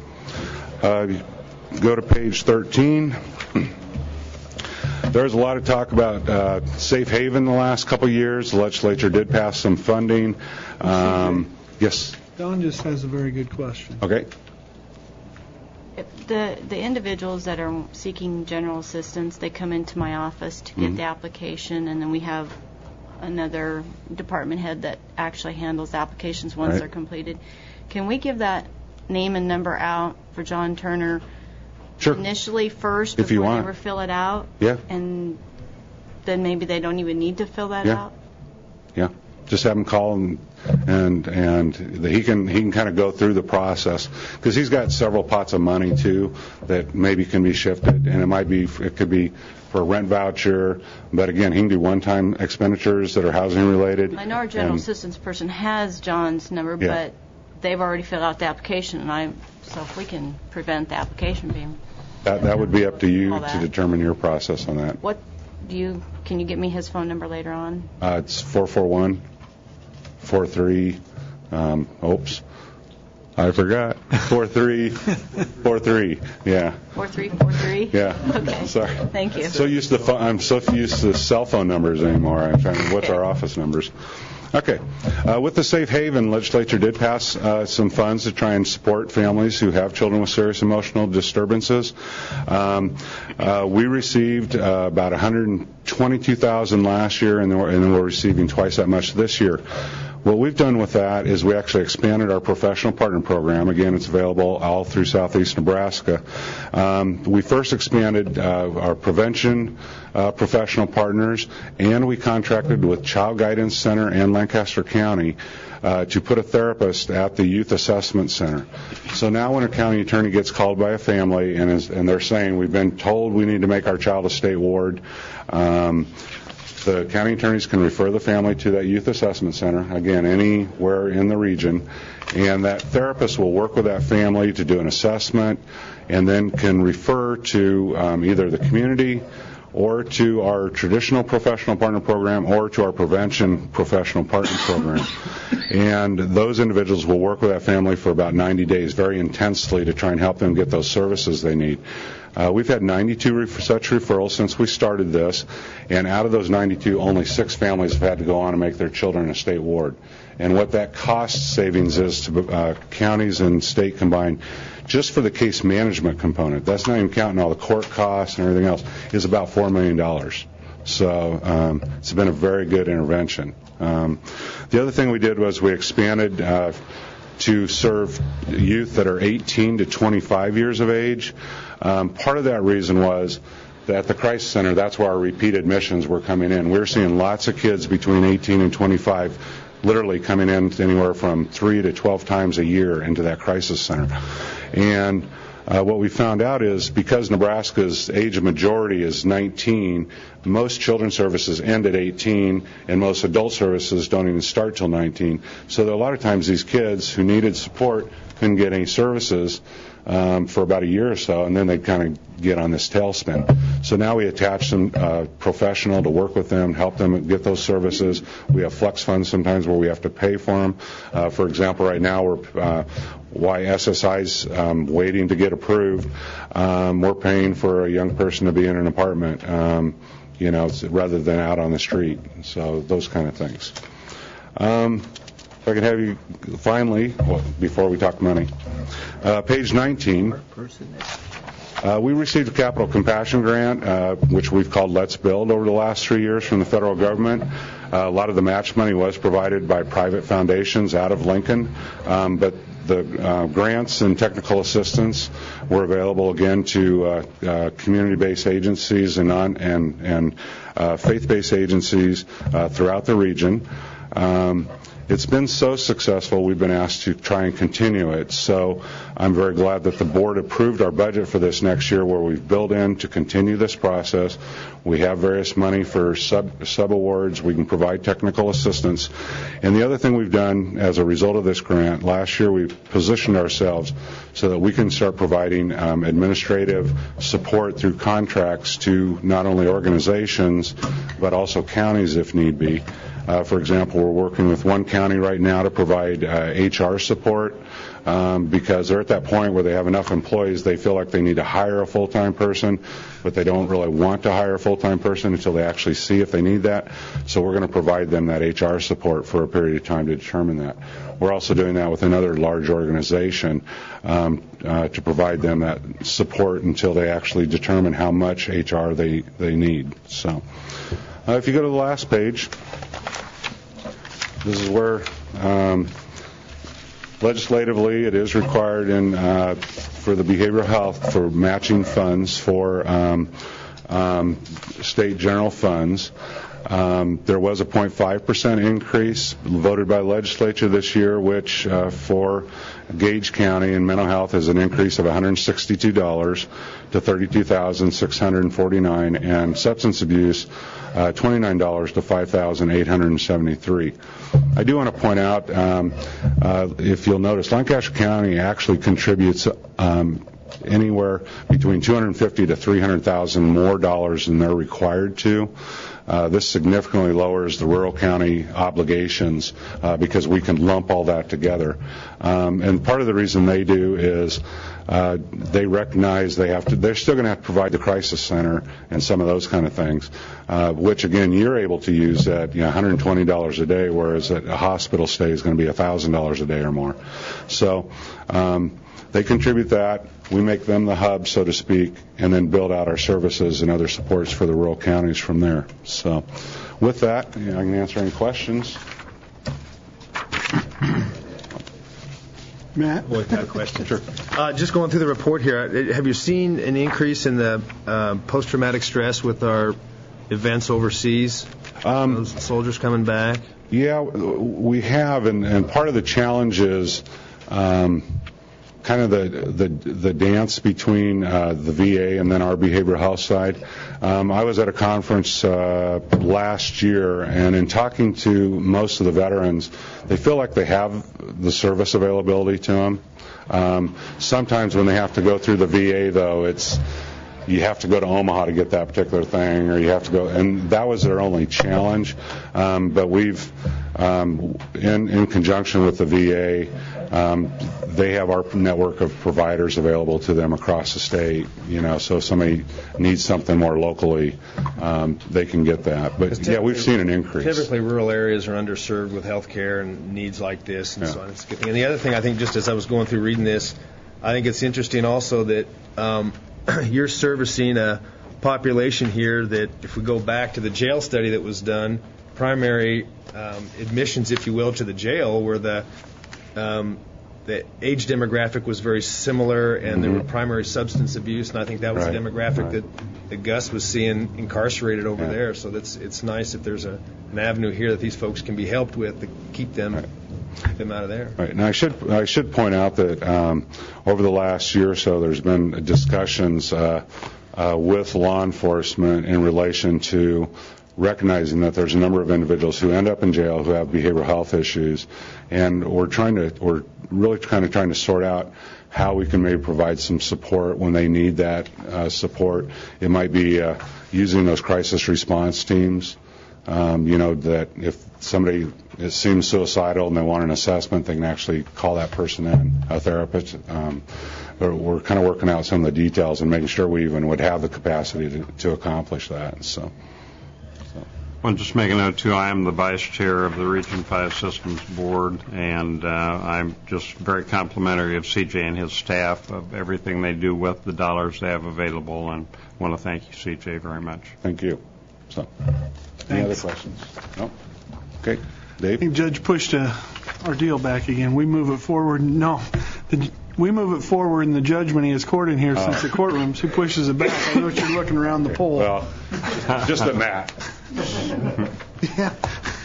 go to page 13. There's a lot of talk about safe haven the last couple of years. The legislature did pass some funding. Yes? Don just has a very good question. Okay. The individuals that are seeking general assistance, they come into my office to get the application, and then we have another department head that actually handles applications once they're completed. Can we give that name and number out for John Turner initially first if before they ever fill it out? Yeah. And then maybe they don't even need to fill that out? Yeah. Just have him call and he can kind of go through the process, because he's got several pots of money too that maybe can be shifted, and it could be for a rent voucher, but again, he can do one-time expenditures that are housing related. I know our general assistance person has John's number, but they've already filled out the application, so if we can prevent the application being that would be up to you to determine your process on that. What Can you give me his phone number later on? It's 441-43, oops, I forgot. 4343. Yeah. 4343? Yeah. Okay. Sorry. Thank you. I'm so used to cell phone numbers anymore. I'm trying to, what's our office numbers? Okay. With the Safe Haven, legislature did pass some funds to try and support families who have children with serious emotional disturbances. We received about $122,000 last year, and we're receiving twice that much this year. What we've done with that is we actually expanded our professional partner program. Again, it's available all through southeast Nebraska. We first expanded our prevention professional partners, and we contracted with Child Guidance Center and Lancaster County to put a therapist at the Youth Assessment Center. So now when a county attorney gets called by a family and they're saying, we've been told we need to make our child a state ward, the county attorneys can refer the family to that Youth Assessment Center, again, anywhere in the region, and that therapist will work with that family to do an assessment and then can refer to either the community or to our traditional professional partner program or to our prevention professional partner program. And those individuals will work with that family for about 90 days very intensely to try and help them get those services they need. We've had 92 such referrals since we started this, and out of those 92, only 6 families have had to go on and make their children a state ward. And what that cost savings is to counties and state combined, just for the case management component, that's not even counting all the court costs and everything else, is about $4 million. So it's been a very good intervention. The other thing we did was we expanded to serve youth that are 18 to 25 years of age. Part of that reason was that at the Crisis Center, that's where our repeat admissions were coming in. We're seeing lots of kids between 18 and 25 literally coming in anywhere from 3 to 12 times a year into that Crisis Center. And what we found out is because Nebraska's age of majority is 19, most children's services end at 18, and most adult services don't even start till 19. So a lot of times these kids who needed support couldn't get any services for about a year or so, and then they'd kind of get on this tailspin. So now we attach some professional to work with them, help them get those services. We have flex funds sometimes where we have to pay for them. For example, right now we're why SSI's waiting to get approved. We're paying for a young person to be in an apartment, rather than out on the street. So those kind of things. If I could have you finally, before we talk money, page 19. We received a Capital Compassion Grant, which we've called Let's Build, over the last 3 years from the federal government. A lot of the match money was provided by private foundations out of Lincoln, but the grants and technical assistance were available again to community-based agencies and faith-based agencies throughout the region. It's been so successful, we've been asked to try and continue it. So I'm very glad that the board approved our budget for this next year, where we've built in to continue this process. We have various money for sub-awards. We can provide technical assistance. And the other thing we've done as a result of this grant, last year we positioned ourselves so that we can start providing administrative support through contracts to not only organizations, but also counties if need be. For example, we're working with one county right now to provide HR support because they're at that point where they have enough employees, they feel like they need to hire a full-time person, but they don't really want to hire a full-time person until they actually see if they need that. So we're going to provide them that HR support for a period of time to determine that. We're also doing that with another large organization to provide them that support until they actually determine how much HR they need. So if you go to the last page, this is where legislatively it is required for the behavioral health for matching funds for state general funds. There was a 0.5% increase voted by the legislature this year, which for Gage County in mental health is an increase of $162 to $32,649, and substance abuse $29 to $5,873. I do want to point out, if you'll notice, Lancaster County actually contributes anywhere between $250,000 to $300,000 more dollars than they're required to. This significantly lowers the rural county obligations because we can lump all that together. And part of the reason they do is they recognize they're still going to have to provide the crisis center and some of those kind of things, which again you're able to use at $120 a day, whereas at a hospital stay is going to be $1,000 a day or more. So they contribute that. We make them the hub, so to speak, and then build out our services and other supports for the rural counties from there. So with that, I can answer any questions. Matt? Well, I have a question. Sure. Just going through the report here, have you seen an increase in the post-traumatic stress with our events overseas? Those soldiers coming back? Yeah, we have, and part of the challenge is kind of the dance between the VA and then our behavioral health side. I was at a conference last year, and in talking to most of the veterans, they feel like they have the service availability to them. Sometimes when they have to go through the VA, though, you have to go to Omaha to get that particular thing, or you have to go, and that was their only challenge. But we've, in conjunction with the VA, they have our network of providers available to them across the state. So if somebody needs something more locally, they can get that. But yeah, we've seen an increase. Typically, rural areas are underserved with health care and needs like this, and so on. It's a good thing. And the other thing, I think, just as I was going through reading this, I think it's interesting also that you're servicing a population here that, if we go back to the jail study that was done, primary admissions, if you will, to the jail were the age demographic was very similar, and there were primary substance abuse, and I think that was the demographic that Gus was seeing incarcerated over there. So it's nice that there's an avenue here that these folks can be helped with to keep them out of there. Right. Now, I should point out that over the last year or so, there's been discussions with law enforcement in relation to recognizing that there's a number of individuals who end up in jail who have behavioral health issues, and we're really trying to sort out how we can maybe provide some support when they need that support. It might be using those crisis response teams. That if somebody seems suicidal and they want an assessment, they can actually call that person in, a therapist. We're kind of working out some of the details and making sure we even would have the capacity to accomplish that. So. Well, just make a note, too, I am the vice chair of the Region 5 Systems Board, and I'm just very complimentary of CJ and his staff of everything they do with the dollars they have available, and I want to thank you, CJ, very much. Thank you. So, any other questions? No? Okay. Dave? I think Judge pushed our deal back again. We move it forward. No. We move it forward in the judge when he has court in here since the courtrooms. Who pushes it back? I know you're looking around the pole. Well, just at Matt. Yeah.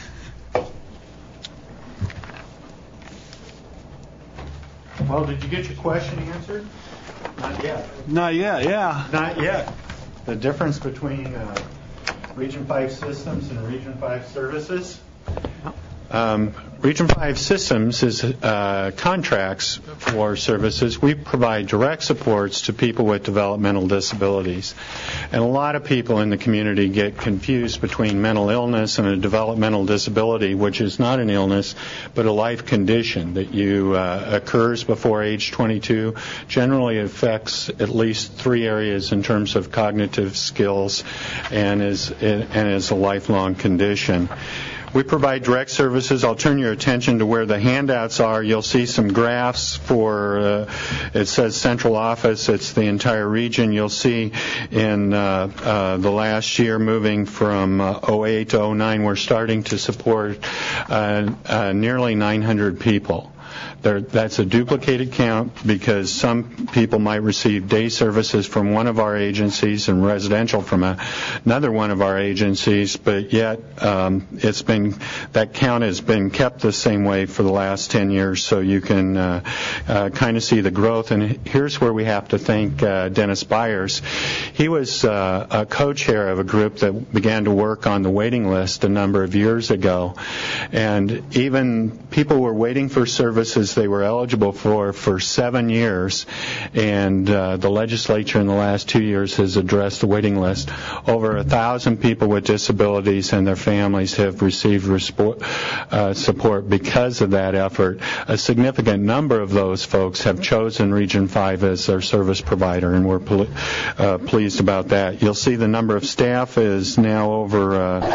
Well, did you get your question answered? Not yet. Not yet, yeah. Not yet. The difference between Region 5 Systems and Region 5 Services? Region 5 Systems is contracts for services. We provide direct supports to people with developmental disabilities. And a lot of people in the community get confused between mental illness and a developmental disability, which is not an illness, but a life condition that occurs before age 22. Generally affects at least 3 areas in terms of cognitive skills and is a lifelong condition. We provide direct services. I'll turn your attention to where the handouts are. You'll see some graphs for, it says central office. It's the entire region. You'll see in the last year, moving from 08 to 09, we're starting to support nearly 900 people. That's a duplicated count because some people might receive day services from one of our agencies and residential from another one of our agencies, but yet that count has been kept the same way for the last 10 years, so you can kind of see the growth. And here's where we have to thank Dennis Byers. He was a co-chair of a group that began to work on the waiting list a number of years ago. And even people were waiting for services they were eligible for 7 years. And the legislature in the last 2 years has addressed the waiting list. Over 1,000 people with disabilities and their families have received support because of that effort. A significant number of those folks have chosen Region 5 as their service provider, and we're pleased about that. You'll see the number of staff is now over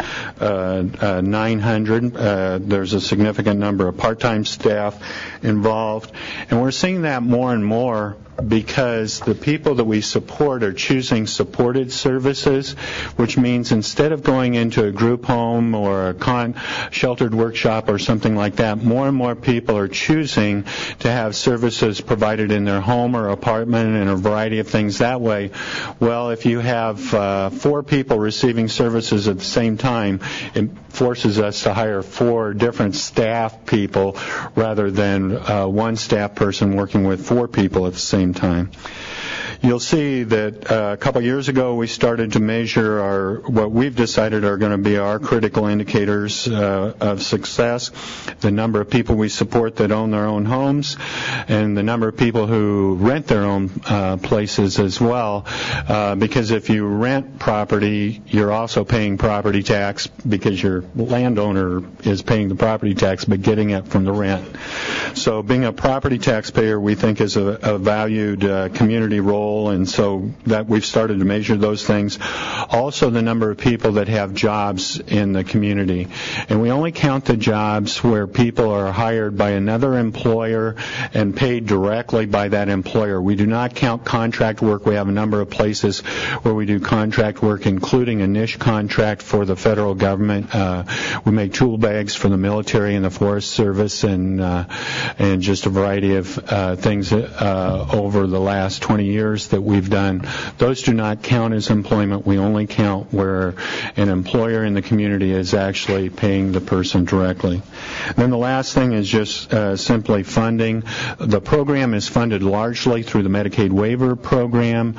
900. There's a significant number of part-time staff involved, and we're seeing that more and more because the people that we support are choosing supported services, which means instead of going into a group home or a sheltered workshop or something like that, more and more people are choosing to have services provided in their home or apartment and a variety of things that way. Well, if you have 4 people receiving services at the same time, it forces us to hire 4 different staff people rather than one staff person working with 4 people at the same time. You'll see that a couple years ago we started to measure what we've decided are going to be our critical indicators of success, the number of people we support that own their own homes, and the number of people who rent their own places as well, because if you rent property, you're also paying property tax because your landowner is paying the property tax but getting it from the rent. So being a property taxpayer, we think, is a valued community role, and so that we've started to measure those things. Also the number of people that have jobs in the community. And we only count the jobs where people are hired by another employer and paid directly by that employer. We do not count contract work. We have a number of places where we do contract work, including a niche contract for the federal government. We make tool bags for the military and the Forest Service and just a variety of things over the last 20 years that we've done. Those do not count as employment. We only count where an employer in the community is actually paying the person directly. And then the last thing is just simply funding. The program is funded largely through the Medicaid waiver program.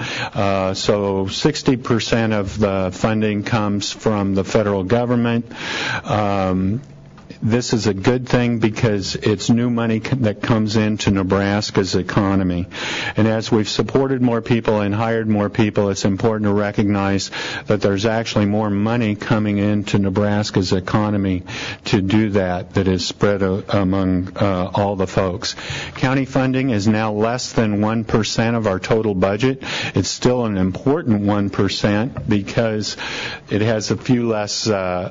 So 60% of the funding comes from the federal government. This is a good thing because it's new money that comes into Nebraska's economy. And as we've supported more people and hired more people, it's important to recognize that there's actually more money coming into Nebraska's economy to do that is spread among all the folks. County funding is now less than 1% of our total budget. It's still an important 1% because it has a few less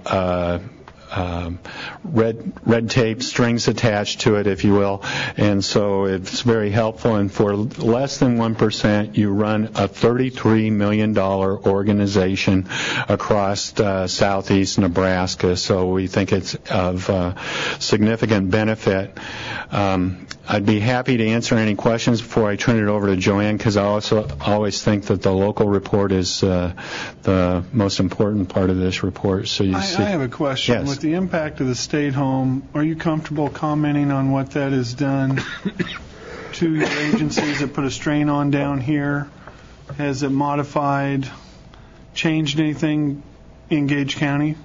red tape, strings attached to it, if you will, and so it's very helpful. And for less than 1%, you run a $33 million organization across southeast Nebraska, so we think it's of significant benefit. I'd be happy to answer any questions before I turn it over to Joanne, because I also always think that the local report is the most important part of this report. So I have a question. Yes. With the impact of the state home, are you comfortable commenting on what that has done to your agencies that put a strain on down here? Has it modified, changed anything in Gage County?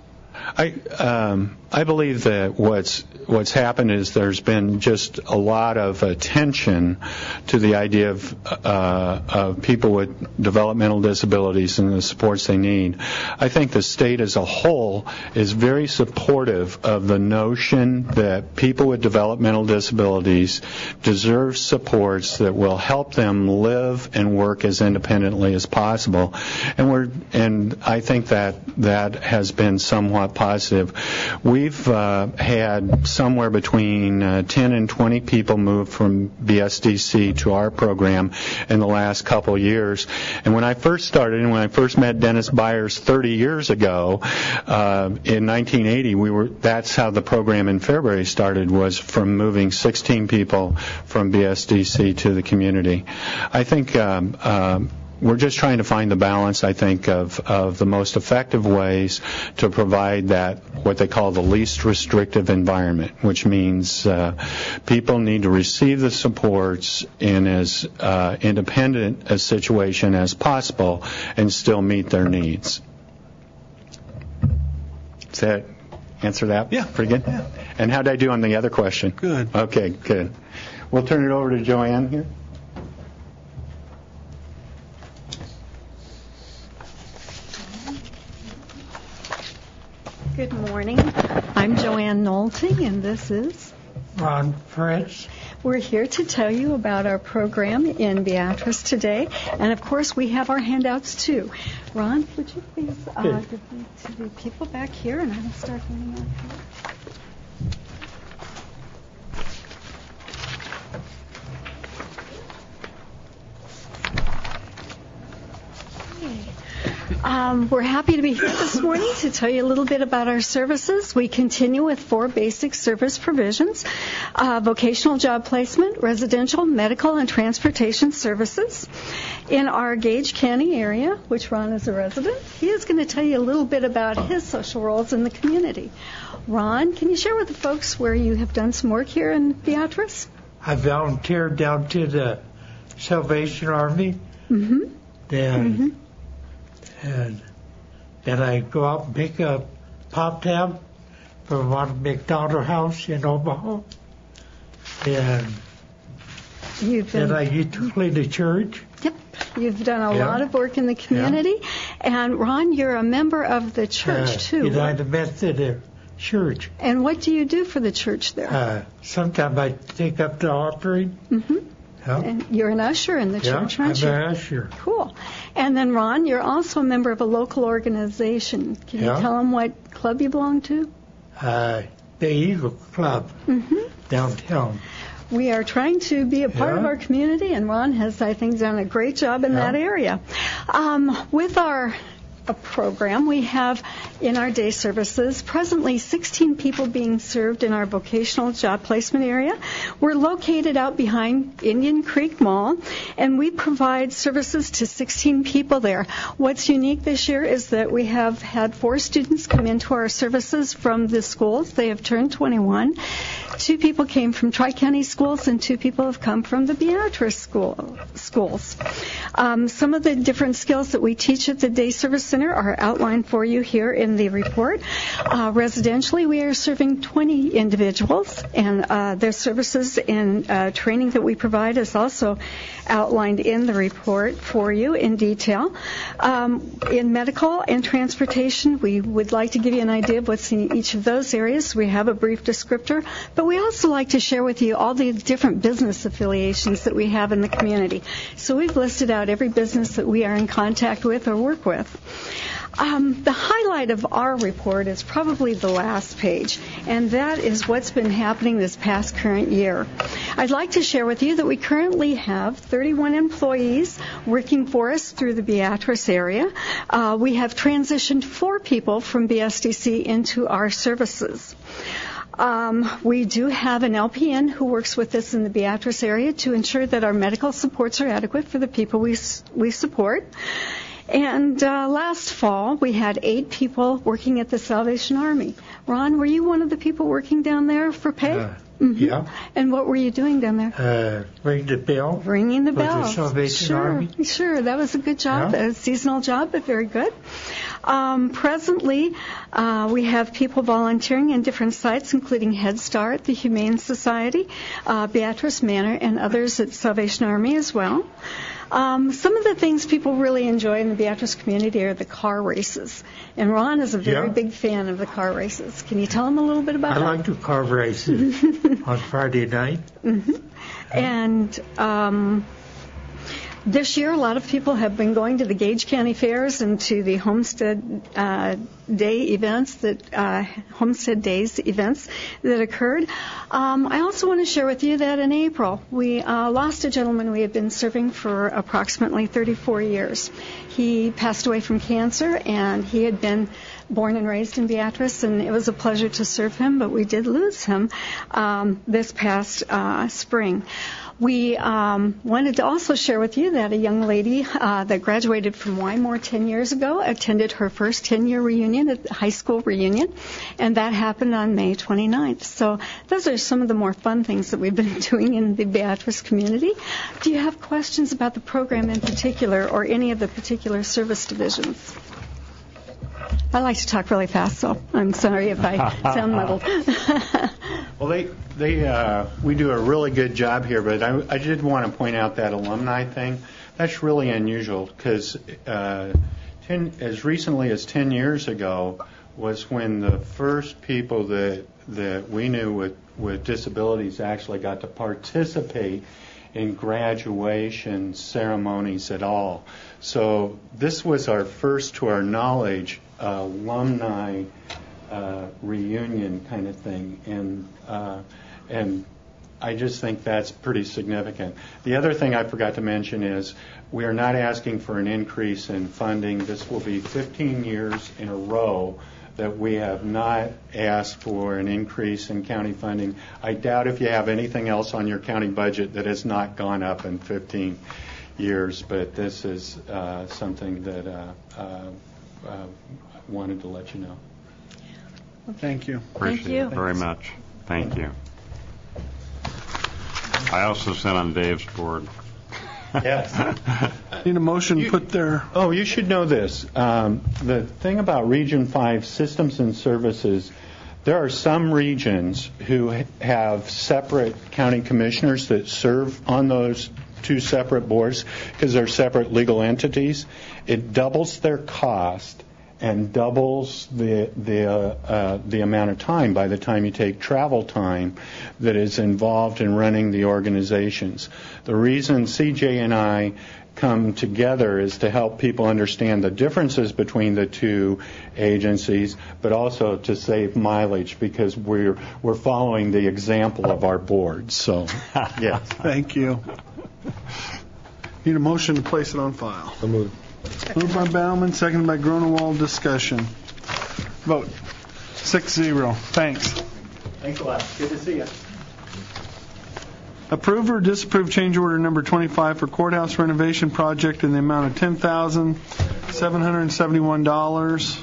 I believe that what's happened is there's been just a lot of attention to the idea of people with developmental disabilities and the supports they need. I think the state as a whole is very supportive of the notion that people with developmental disabilities deserve supports that will help them live and work as independently as possible. And I think that has been somewhat positive. We've had somewhere between 10 and 20 people move from BSDC to our program in the last couple of years. And when I first started, and when I first met Dennis Byers 30 years ago, in 1980, that's how the program in Fairbury started, was from moving 16 people from BSDC to the community. I think we're just trying to find the balance, I think, of the most effective ways to provide that, what they call the least restrictive environment, which means people need to receive the supports in as independent a situation as possible and still meet their needs. Does that answer that? Yeah. Pretty good? Yeah. And how did I do on the other question? Good. Okay, good. We'll turn it over to Joanne here. Good morning. I'm Joanne Nolte, and this is Ron Fritz. We're here to tell you about our program in Beatrice today, and of course we have our handouts too. Ron, would you please give them to the people back here, and I'll start handing out here. We're happy to be here this morning to tell you a little bit about our services. We continue with 4 basic service provisions: vocational job placement, residential, medical, and transportation services. In our Gage County area, which Ron is a resident, he is going to tell you a little bit about his social roles in the community. Ron, can you share with the folks where you have done some work here in Beatrice? I volunteered down to the Salvation Army. Mm-hmm. And then I go out and pick up Pop Tab from one McDonald House in Omaha. And then I used to clean the church. Yep. You've done a lot of work in the community. Yeah. And, Ron, you're a member of the church, too. United Methodist Church. And what do you do for the church there? Sometimes I take up the offering. Mm-hmm. Yeah. And you're an usher in the church, aren't you? I'm an usher. Cool. And then, Ron, you're also a member of a local organization. Can you tell them what club you belong to? The Eagle Club downtown. We are trying to be a part of our community, and Ron has, I think, done a great job in that area. With our program, we have in our day services presently 16 people being served in our vocational job placement area. We're located out behind Indian Creek Mall, and we provide services to 16 people there. What's unique this year is that we have had 4 students come into our services from the schools. They have turned 21. 2 people came from Tri-County schools, and 2 people have come from the Beatrice schools. Some of the different skills that we teach at the Day Service Center are outlined for you here in the report. Residentially, we are serving 20 individuals, and their services and training that we provide is also outlined in the report for you in detail. In medical and transportation, we would like to give you an idea of what's in each of those areas. We have a brief descriptor, but we also like to share with you all the different business affiliations that we have in the community. So we've listed out every business that we are in contact with or work with. The highlight of our report is probably the last page, and that is what's been happening this past current year. I'd like to share with you that we currently have 31 employees working for us through the Beatrice area. We have transitioned 4 people from BSDC into our services. We do have an LPN who works with us in the Beatrice area to ensure that our medical supports are adequate for the people we support. And last fall, we had 8 people working at the Salvation Army. Ron, were you one of the people working down there for pay? Yeah. And what were you doing down there? Ring the bell. Ringing the bell. For the Salvation Army. Sure. That was a good job, a seasonal job, but very good. Presently, we have people volunteering in different sites, including Head Start, the Humane Society, Beatrice Manor, and others at Salvation Army as well. Some of the things people really enjoy in the Beatrice community are the car races. And Ron is a very big fan of the car races. Can you tell him a little bit about that? I like the car races on Friday night. And this year, a lot of people have been going to the Gage County Fairs and to the Homestead Day events, Homestead Days events that occurred. I also want to share with you that in April, we lost a gentleman we had been serving for approximately 34 years. He passed away from cancer, and he had been born and raised in Beatrice, and it was a pleasure to serve him, but we did lose him this past spring. We wanted to also share with you that a young lady that graduated from Wymore 10 years ago attended her first 10-year reunion, at the high school reunion, and that happened on May 29th. So those are some of the more fun things that we've been doing in the Beatrice community. Do you have questions about the program in particular or any of the particular service divisions? I like to talk really fast, so I'm sorry if I sound muddled. Well, we do a really good job here, but I did want to point out that alumni thing. That's really unusual because as recently as 10 years ago was when the first people that we knew with disabilities actually got to participate in graduation ceremonies at all. So this was our first, to our knowledge, alumni reunion kind of thing, and I just think that's pretty significant. The other thing I forgot to mention is we are not asking for an increase in funding. This will be 15 years in a row that we have not asked for an increase in county funding. I doubt if you have anything else on your county budget that has not gone up in 15 years, but this is something that I wanted to let you know. Thank you. Appreciate it very much. Thank you. I also sit on Dave's board. Yes. Need a motion put there. Oh, you should know this. The thing about Region 5 systems and services, there are some regions who have separate county commissioners that serve on those two separate boards because they're separate legal entities. It doubles their cost and doubles the amount of time by the time you take travel time that is involved in running the organizations. The reason CJ and I come together is to help people understand the differences between the two agencies, but also to save mileage because we're following the example of our board. So, yes. Thank you. Need a motion to place it on file. So moved. Moved by Bauman, seconded by Gronewald. Discussion. Vote. 6-0. Thanks. Thanks a lot. Good to see you. Approve or disapprove change order number 25 for courthouse renovation project in the amount of $10,771.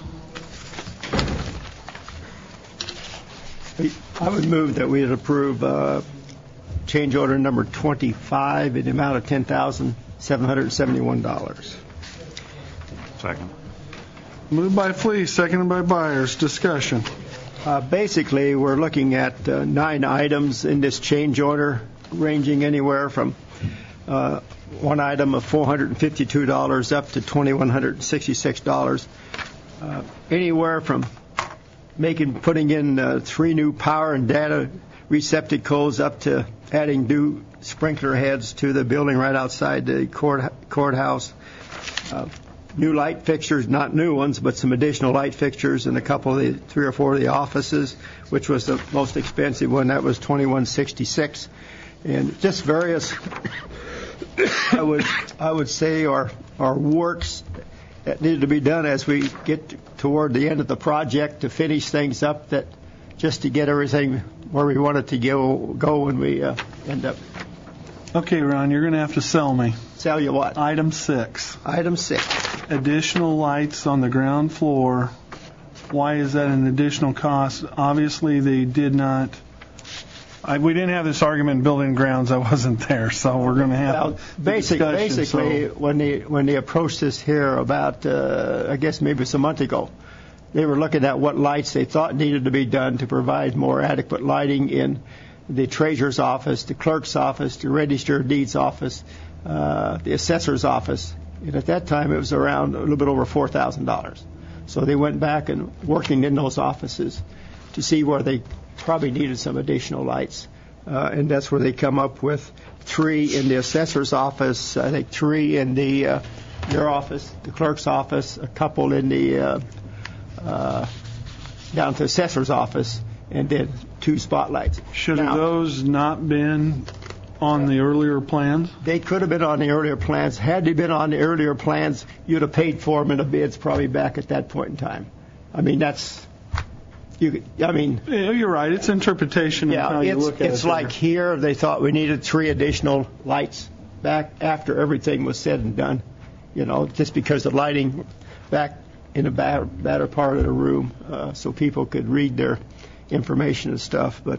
I would move that we would approve change order number 25 in the amount of $10,771. Second. Moved by Fleece, seconded by Byers. Discussion. Basically, we're looking at 9 items in this change order, ranging anywhere from one item of $452 up to $2,166. Anywhere from putting in 3 new power and data receptacles up to adding new sprinkler heads to the building right outside the courthouse. New light fixtures, not new ones, but some additional light fixtures in a couple of 3 or 4 of the offices, which was the most expensive one. That was $2,166, and just various. I would say our works that needed to be done as we get toward the end of the project to finish things up, that just to get everything where we want it to go when we end up. Okay, Ron, you're going to have to sell me. Sell you what? Item 6. Item 6. Additional lights on the ground floor. Why is that an additional cost? Obviously, they did not. We didn't have this argument in building grounds. I wasn't there, so we're going to have basically when they approached us here about I guess maybe a month ago, they were looking at what lights they thought needed to be done to provide more adequate lighting in the treasurer's office, the clerk's office, the register of deeds office, the assessor's office. And at that time, it was around a little bit over $4,000. So they went back and working in those offices to see where they probably needed some additional lights. And that's where they come up with 3 in the assessor's office, I think 3 in the your office, the clerk's office, a couple in the down to the assessor's office, and then 2 spotlights. Should have those not been on the earlier plans? They could have been on the earlier plans. Had they been on the earlier plans, you'd have paid for them in the bids probably back at that point in time. I mean, that's Yeah, you're right. It's interpretation of how you look at it. It's like here they thought we needed 3 additional lights back after everything was said and done. Just because the lighting back in the better part of the room, so people could read their information and stuff. But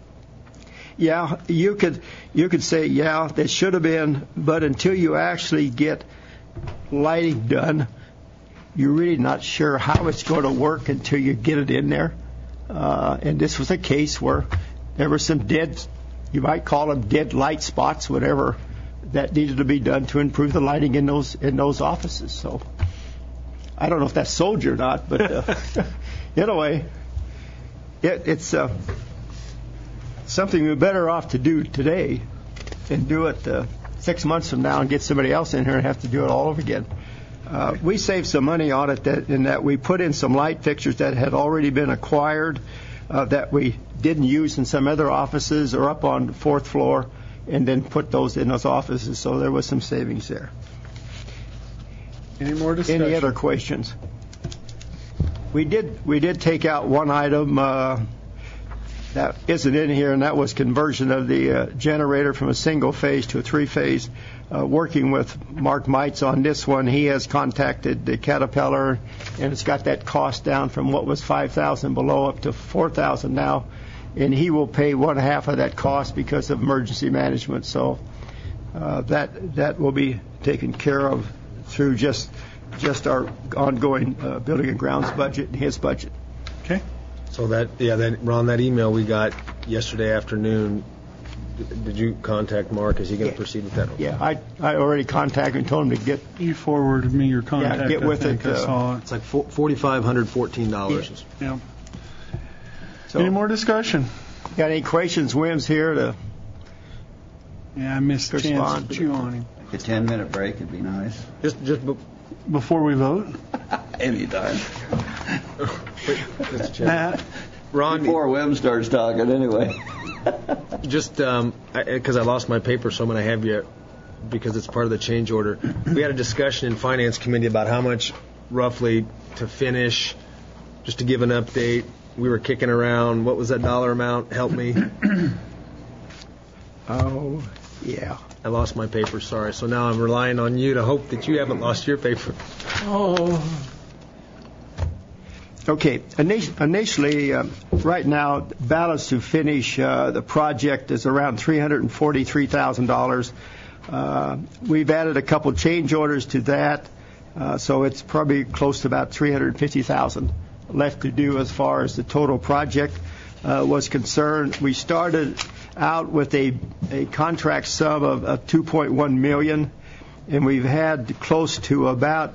you could say there should have been, but until you actually get lighting done, you're really not sure how it's going to work until you get it in there. And this was a case where there were some you might call them dead light spots, whatever, that needed to be done to improve the lighting in those offices. So I don't know if that's sold you or not, but anyway, it's something we're better off to do today than do it 6 months from now and get somebody else in here and have to do it all over again. We saved some money on it in that we put in some light fixtures that had already been acquired that we didn't use in some other offices or up on the 4th floor, and then put those in those offices. So there was some savings there. Any more discussion? Any other questions? We did take out one item that isn't in here, and that was conversion of the generator from a single phase to a 3-phase. Working with Mark Mites on this one, he has contacted the Caterpillar, and it's got that cost down from what was $5,000 below up to $4,000 now, and he will pay 1/2 of that cost because of emergency management. So that will be taken care of through just our ongoing building and grounds budget and his budget. Okay. So Ron, that email we got yesterday afternoon, did you contact Mark? Is he going to proceed with that? Yeah, I already contacted him and told him to get. You forwarded me your contact. Yeah, get with it. It's like $4,514. Yeah. So, any more discussion? Got any questions? Wim's here to. Yeah, I missed a chance to chew on him. A 10-minute break would be nice. Just before we vote. Anytime. Matt. Ron, before Wim starts talking, anyway. Just because I lost my paper, so I'm going to have you, because it's part of the change order. We had a discussion in Finance Committee about how much roughly to finish, just to give an update. We were kicking around. What was that dollar amount? Help me. Oh, yeah. I lost my paper, sorry. So now I'm relying on you to hope that you haven't lost your paper. Oh. Okay. Initially, right now, balance to finish the project is around $343,000. We've added a couple change orders to that, so it's probably close to about $350,000 left to do as far as the total project was concerned. We started out with a contract sum of $2.1 million, and we've had close to about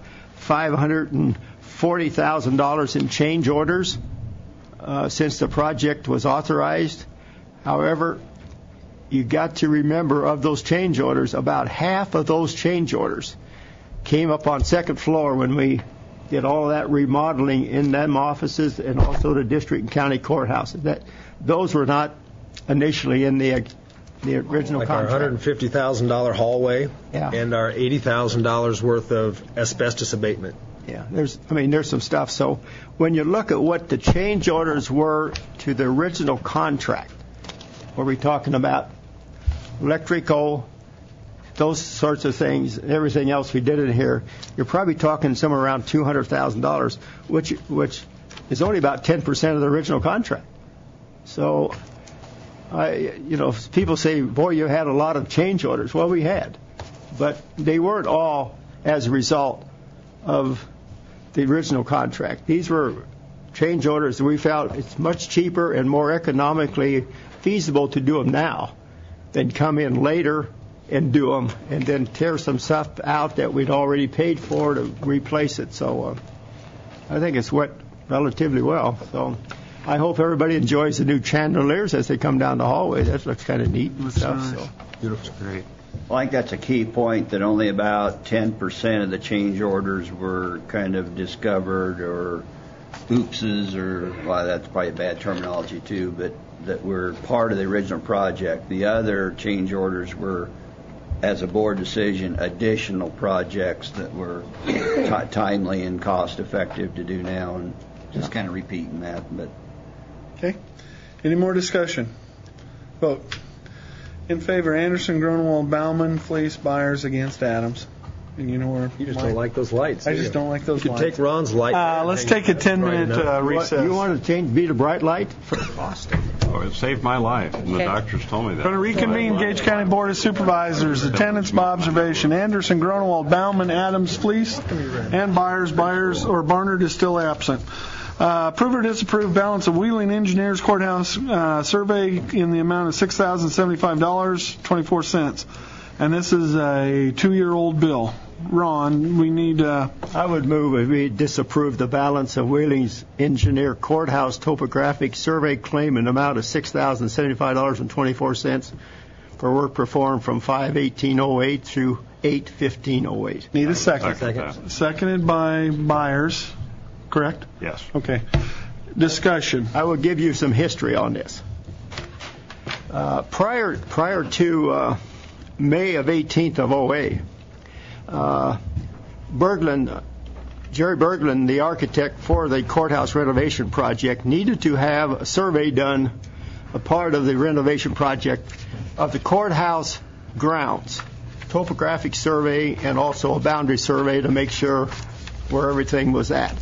$540,000 in change orders since the project was authorized. However, you got to remember, of those change orders, about half of those change orders came up on second floor when we did all of that remodeling in them offices and also the district and county courthouses. Those were not initially in the original like contract. Our $150,000 hallway and our $80,000 worth of asbestos abatement. Yeah, there's some stuff. So when you look at what the change orders were to the original contract, where we're talking about electrical, those sorts of things, everything else we did in here, you're probably talking somewhere around $200,000, which is only about 10% of the original contract. So, people say, boy, you had a lot of change orders. Well, we had, but they weren't all as a result of the original contract. These were change orders that we felt it's much cheaper and more economically feasible to do them now than come in later and do them and then tear some stuff out that we'd already paid for to replace it. So I think it's went relatively well. So I hope everybody enjoys the new chandeliers as they come down the hallway. That looks kind of neat and stuff. Nice. So Beautiful. Great. Well, I think that's a key point, that only about 10% of the change orders were kind of discovered or oopses, or, well, that's probably a bad terminology too, but that were part of the original project. The other change orders were, as a board decision, additional projects that were timely and cost effective to do now, and just kind of repeating that. But Okay. Any more discussion? Vote. In favor, Anderson, Gronewald, Bauman, Fleece, Byers, against Adams. And you know where You just don't like those lights. I just don't like those You lights. take Ron's light. Let's take a 10-minute recess. You want to change be the bright light for Austin? Oh, it saved my life, and the doctors told me that. Going to reconvene Gage County Board of Supervisors. Attendance by observation. Anderson, Gronewald, Bauman, Adams, Fleece, and Byers. Barnard is still absent. Approve or disapprove balance of Wheeling Engineers Courthouse survey in the amount of $6,075.24. And this is a 2-year-old bill. Ron, we need... I would move if we disapprove the balance of Wheeling's Engineer Courthouse topographic survey claim in the amount of $6,075.24 for work performed from 5/18/08 through 8/15/08. Need a second. Seconded by Byers, correct? Yes. Okay. Discussion. I will give you some history on this. Prior to May of 18th of 08, Jerry Berglund, the architect for the courthouse renovation project, needed to have a survey done, a part of the renovation project of the courthouse grounds, topographic survey and also a boundary survey to make sure where everything was at.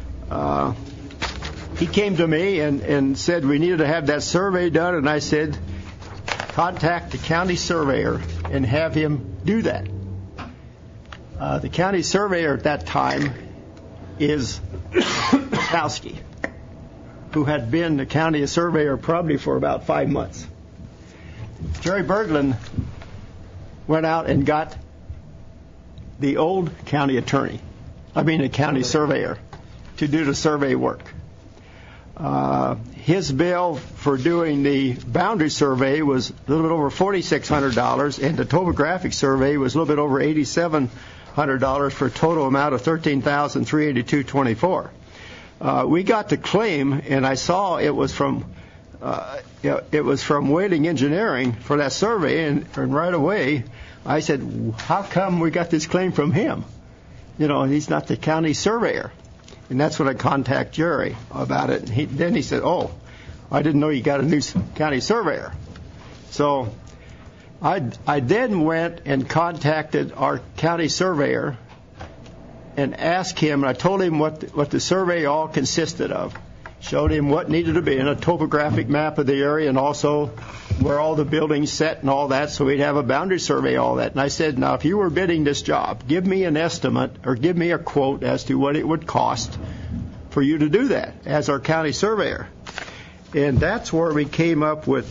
He came to me and said we needed to have that survey done, and I said, contact the county surveyor and have him do that. The county surveyor at that time is Kowski, who had been the county surveyor probably for about 5 months. Jerry Berglund went out and got the old county the county surveyor, to do the survey work. His bill for doing the boundary survey was a little bit over $4,600, and the topographic survey was a little bit over $8,700 for a total amount of $13,382.24. We got the claim, and I saw it was from Whaling Engineering for that survey, and right away I said, how come we got this claim from him? He's not the county surveyor. And that's when I contacted Jerry about it. Then he said, oh, I didn't know you got a new county surveyor. So I then went and contacted our county surveyor and asked him, and I told him what the survey all consisted of. Showed him what needed to be in a topographic map of the area and also where all the buildings set and all that, so we'd have a boundary survey, all that. And I said, now, if you were bidding this job, give me an estimate or give me a quote as to what it would cost for you to do that as our county surveyor. And that's where we came up with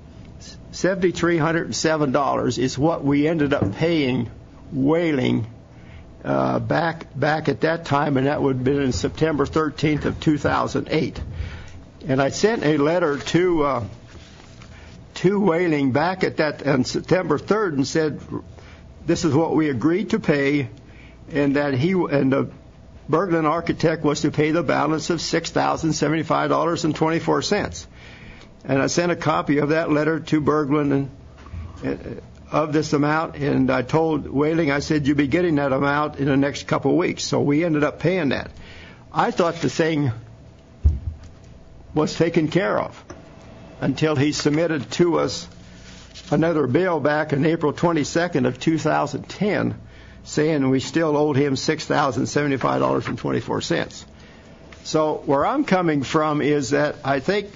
$7,307 is what we ended up paying Whaling back at that time, and that would have been in September 13th of 2008. And I sent a letter to Whaling back at that on September 3rd and said, this is what we agreed to pay, and that the Berglund architect was to pay the balance of $6,075.24. And I sent a copy of that letter to Berglund of this amount, and I told Whaling, I said, you'll be getting that amount in the next couple of weeks. So we ended up paying that. I thought the thing was taken care of until he submitted to us another bill back on April 22nd of 2010 saying we still owed him $6,075.24. So where I'm coming from is that I think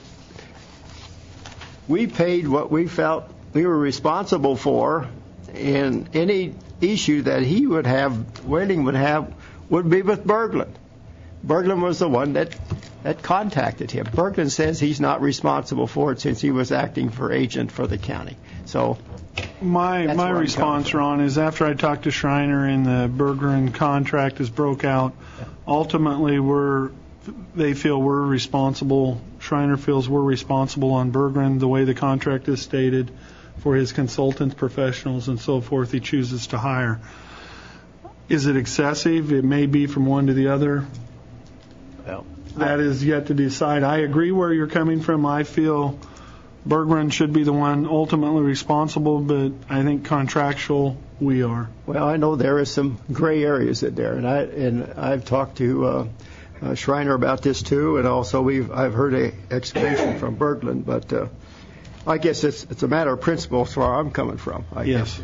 we paid what we felt we were responsible for, and any issue that he would have, Whaling would have, would be with Berglund. Berglund was the one that contacted him. Berglund says he's not responsible for it since he was acting for agent for the county. So my response, Ron, is after I talked to Schreiner and the Berglund contract is broke out, ultimately they feel we're responsible. Schreiner feels we're responsible on Berglund, the way the contract is stated, for his consultants, professionals, and so forth he chooses to hire. Is it excessive? It may be from one to the other. Well, that is yet to decide. I agree where you're coming from. I feel Berglund should be the one ultimately responsible, but I think contractual we are. Well, I know there is some gray areas in there, and I've talked to Schreiner about this too, and also I've heard an explanation from Berglund, but I guess it's a matter of principle as far as I'm coming from. I guess,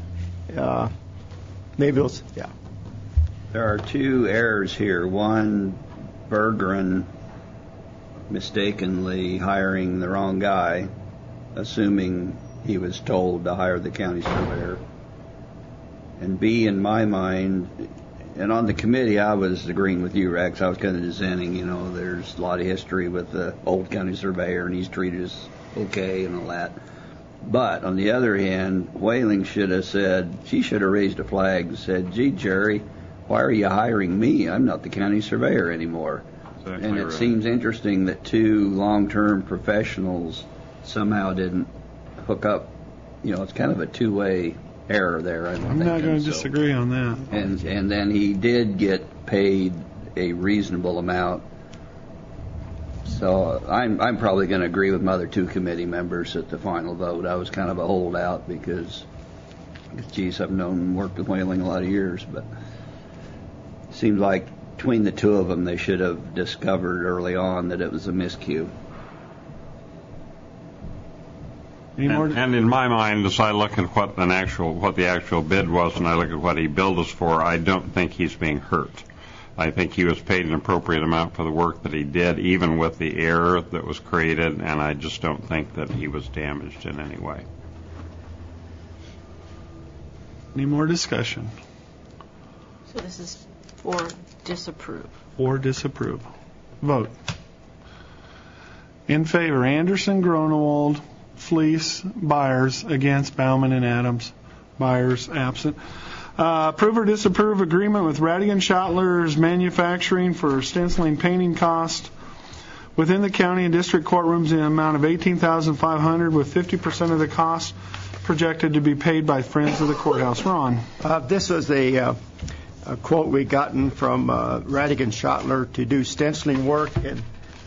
maybe it's, yeah. There are two errors here. One, Berggren mistakenly hiring the wrong guy, assuming he was told to hire the county surveyor. And B, in my mind, and on the committee, I was agreeing with you, Rex. I was kind of dissenting. There's a lot of history with the old county surveyor, and he's treated us okay and all that. But on the other hand, Whaling should have said, she should have raised a flag and said, gee, Jerry, why are you hiring me? I'm not the county surveyor anymore. Exactly. And it seems interesting that two long-term professionals somehow didn't hook up. It's kind of a two-way error there. I'm not going to disagree on that. And then he did get paid a reasonable amount. So I'm probably going to agree with my other two committee members at the final vote. I was kind of a holdout because, geez, I've known and worked with Whaling a lot of years, but it seems like between the two of them, they should have discovered early on that it was a miscue. And in my mind, as I look at what the actual bid was, and I look at what he billed us for, I don't think he's being hurt. I think he was paid an appropriate amount for the work that he did, even with the error that was created, and I just don't think that he was damaged in any way. Any more discussion? So this is for disapprove. For disapprove. Vote. In favor, Anderson, Gronewald, Fleece, Byers. Against, Bauman and Adams. Byers absent. Approve or disapprove agreement with Radigan Schottler's Manufacturing for stenciling painting cost within the county and district courtrooms in the amount of $18,500 with 50% of the cost projected to be paid by Friends of the Courthouse. Ron. This was a quote we gotten from Radigan Schottler to do stenciling work, and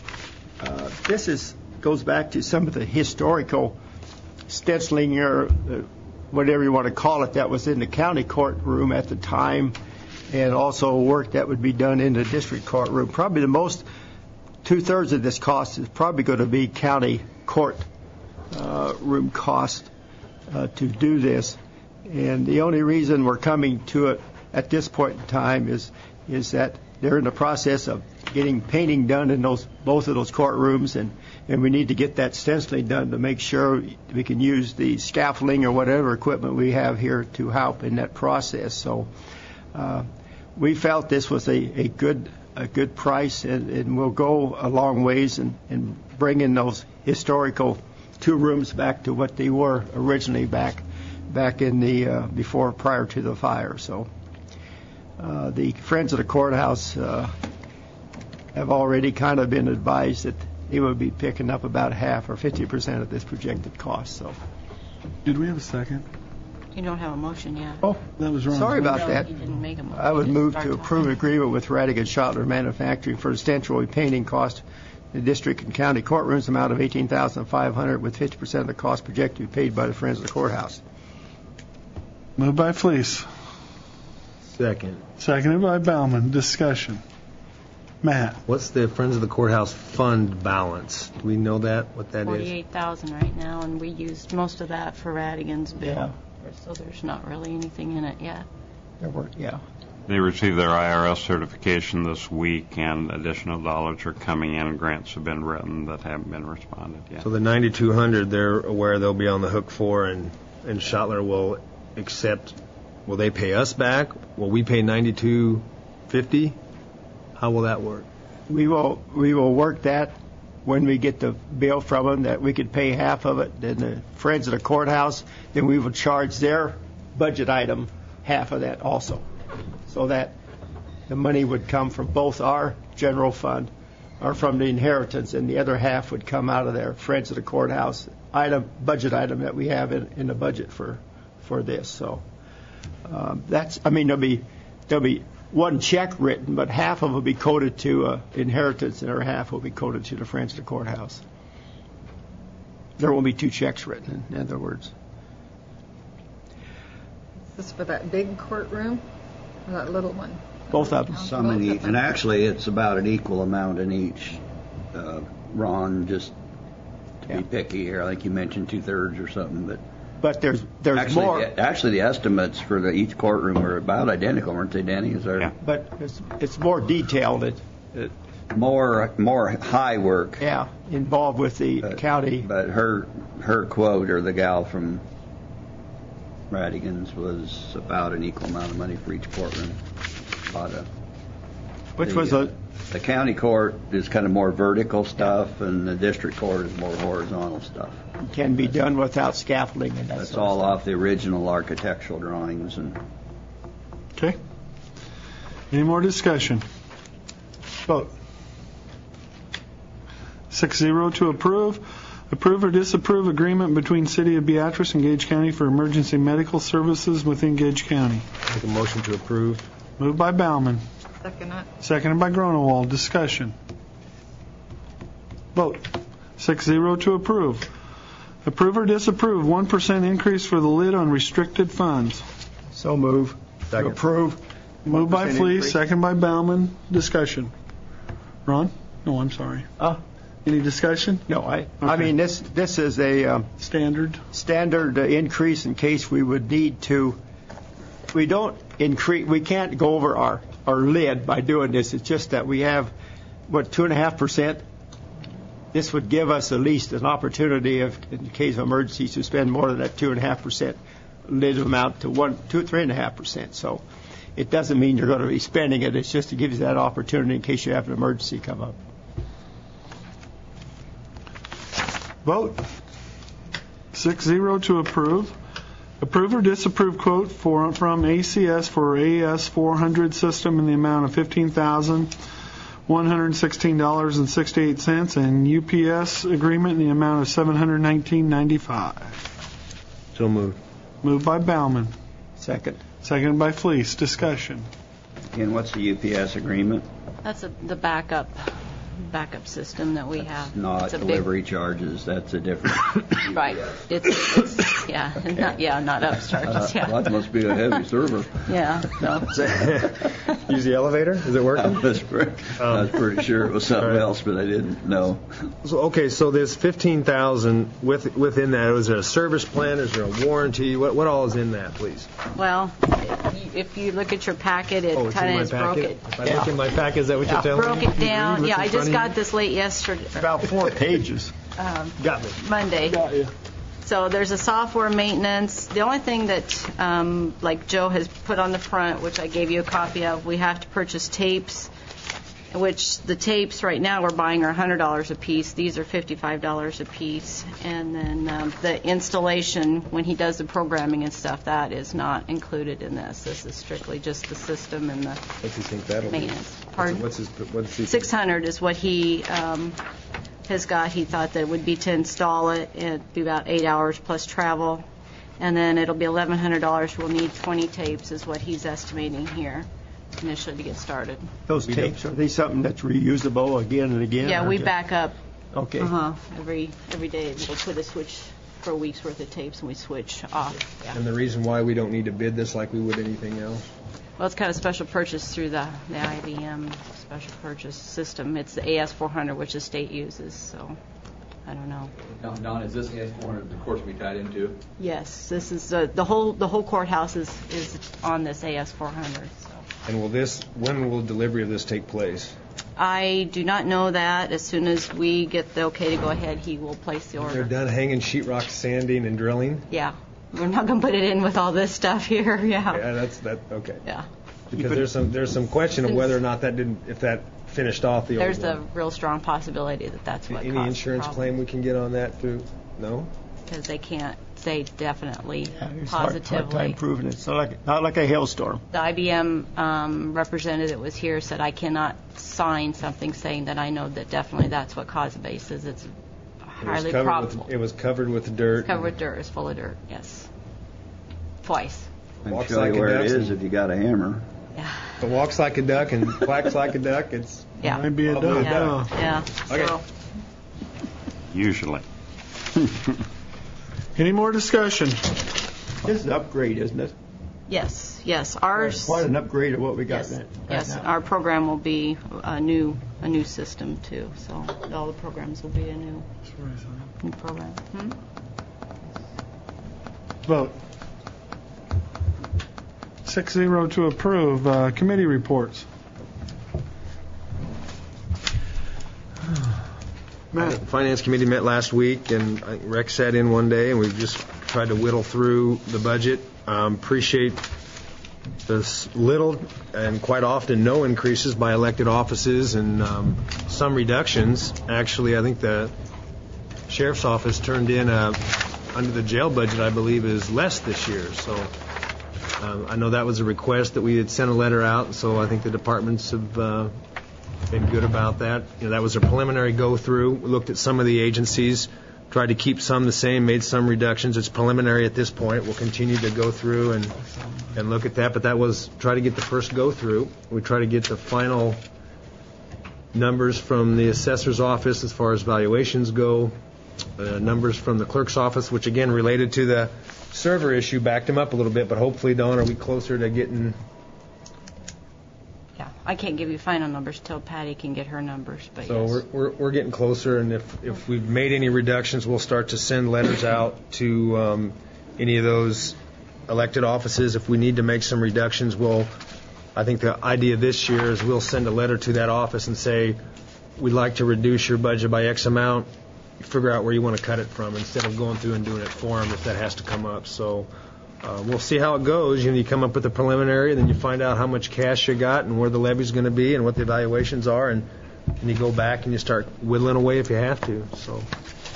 this goes back to some of the historical stenciling or whatever you want to call it that was in the county courtroom at the time, and also work that would be done in the district courtroom. Probably the most, 2/3 of this cost is probably going to be county court room cost to do this. And the only reason we're coming to it at this point in time is that they're in the process of getting painting done in both of those courtrooms, and we need to get that stenciling done to make sure we can use the scaffolding or whatever equipment we have here to help in that process. So we felt this was a good price, and will go a long ways in bringing those historical two rooms back to what they were originally back in the prior to the fire. So the Friends of the Courthouse have already kind of been advised that they would be picking up about half or 50% of this projected cost. So, did we have a second? You don't have a motion yet. Oh, that was wrong. Sorry about that. You didn't make a motion. I would move to approve agreement with Radigan Schottler Manufacturing for the stenciling painting cost in the district and county courtrooms amount of $18,500 with 50% of the cost projected to be paid by the Friends of the Courthouse. Moved by Fleece. Second. Seconded by Bauman. Discussion. Matt. What's the Friends of the Courthouse fund balance? Do we know what that is? $48,000 right now, and we used most of that for Radigan's bill. Yeah. So there's not really anything in it yet. Yeah. They received their IRS certification this week, and additional dollars are coming in, and grants have been written that haven't been responded yet. So the $9,200 they're aware they'll be on the hook for, and Schottler will accept. Will they pay us back? Will we pay $92.50? How will that work? We will work that when we get the bill from them, that we could pay half of it. Then the Friends of the Courthouse, then we will charge their budget item half of that also, so that the money would come from both our general fund or from the inheritance, and the other half would come out of their Friends of the Courthouse budget item that we have in the budget for this. So there'll be one check written, but half of it will be coded to inheritance, and the other half will be coded to the Friends of the Courthouse. There won't be two checks written, in other words. Is this for that big courtroom or that little one? Both of them. Some in each, and actually it's about an equal amount in each. Ron, just to be picky here, I think you mentioned 2/3 or something, but there's actually, more. Actually, the estimates for each courtroom were about identical, weren't they, Danny? Is there? Yeah. But it's more detailed. More high work. Yeah, involved with the county. But her quote, or the gal from Radigan's, was about an equal amount of money for each courtroom. The county court is kind of more vertical stuff, and the district court is more horizontal stuff. Can be done without scaffolding, and that's all off the original architectural drawings. And okay. Any more discussion? Vote. 6-0 to approve. Approve or disapprove agreement between City of Beatrice and Gage County for emergency medical services within Gage County. Make a motion to approve. Moved by Bauman. Second it. Seconded by Gronewald. Discussion. Vote. 6-0 to approve. Approve or disapprove 1% increase for the lid on restricted funds. So move. Second. To approve. Moved by Fleece, second by Bauman. Discussion. Ron? No, I'm sorry. Any discussion? No, I mean this is a standard increase in case we would need to. We don't increase. We can't go over our lid by doing this. It's just that we have 2.5%. This would give us at least an opportunity, in case of emergencies, to spend more than that 2.5% lid amount to 3.5%. So it doesn't mean you're going to be spending it. It's just to give you that opportunity in case you have an emergency come up. Vote. 6-0 to approve. Approve or disapprove quote from ACS for AS 400 system in the amount of $15,116.68 and UPS agreement in the amount of $719.95. So moved. Moved by Bauman. Second. Seconded by Fleece. Discussion. And what's the UPS agreement? That's the backup system that we have. Not delivery charges. That's a different. Right. It's not upcharges. That must be a heavy server. Yeah. No. Use the elevator? Is it working? I was pretty sure it was something else, but I didn't know. So this $15,000 within that, is there a service plan? Is there a warranty? What all is in that, please? Well, if you look at your packet, it kind of is broken. If I look in my packet, is that what you're telling me? Broke it down. Yeah, I just got this late yesterday. About 4 pages. Got me. Monday. Got you. So there's a software maintenance. The only thing that, like Joe has put on the front, which I gave you a copy of, we have to purchase tapes, which the tapes right now we're buying are $100 a piece. These are $55 a piece. And then the installation, when he does the programming and stuff, that is not included in this. This is strictly just the system and the what's he think that'll maintenance. Be? Pardon? What's he 600 is what he has got. He thought that it would be to install it. It'd be about 8 hours plus travel. And then it'll be $1,100. We'll need 20 tapes is what he's estimating here initially to get started. Those tapes, are they something that's reusable again and again? Yeah, we back up. Okay. Every day we'll put a switch for a week's worth of tapes and we switch off. Yeah. And the reason why we don't need to bid this like we would anything else? Well, it's kind of special purchase through the IBM special purchase system. It's the AS400, which the state uses, so I don't know. Now, Don, is this AS400 the course we tied into? Yes, this is the whole courthouse is on this AS400. So. And when will delivery of this take place? I do not know that. As soon as we get the okay to go ahead, he will place the order. They're done hanging sheetrock, sanding, and drilling? Yeah. We're not going to put it in with all this stuff here. Yeah. Yeah, that's okay. Yeah. Because there's some question of whether or not if that finished off the There's old a real strong possibility that's what Any insurance claim we can get on that through? No? Because they can't say definitely, it's positively. Hard time proving it. It's not like a hailstorm. The IBM representative that was here said I cannot sign something saying that I know that definitely that's what caused the basis. It's highly probable. It was covered with dirt. It's covered with dirt. It's full of dirt. Yes. Twice. I'll show you where it is if you got a hammer. Yeah. If it walks like a duck and quacks like a duck, it's might be a duck. Yeah. Okay. So. Usually. Any more discussion? This is an upgrade, isn't it? Yes. That's Ours. quite an upgrade of what we got Yes. now. Our program will be a new system too. So all the programs will be a new program. Vote. 6-0 to approve. Committee reports. The Finance Committee met last week, and Rex sat in one day, and we've just tried to whittle through the budget. Appreciate the little and quite often no increases by elected offices and some reductions. Actually, I think the Sheriff's Office turned in under the jail budget, I believe, is less this year. So I know that was a request that we had sent a letter out, and so I think the departments have been good about that. That was a preliminary go-through. We looked at some of the agencies, tried to keep some the same, made some reductions. It's preliminary at this point. We'll continue to go through and look at that, but that was try to get the first go-through. We try to get the final numbers from the assessor's office as far as valuations go, numbers from the clerk's office, which again related to the server issue, backed them up a little bit, but hopefully, Dawn, are we closer to getting... Yeah, I can't give you final numbers till Patty can get her numbers, but so yes. we're getting closer, and if we've made any reductions, we'll start to send letters out to any of those elected offices. If we need to make some reductions, I think the idea this year is we'll send a letter to that office and say, we'd like to reduce your budget by X amount. Figure out where you want to cut it from instead of going through and doing it for them if that has to come up. So we'll see how it goes. You come up with a preliminary, and then you find out how much cash you got and where the levy's going to be and what the evaluations are, and you go back and you start whittling away if you have to. So.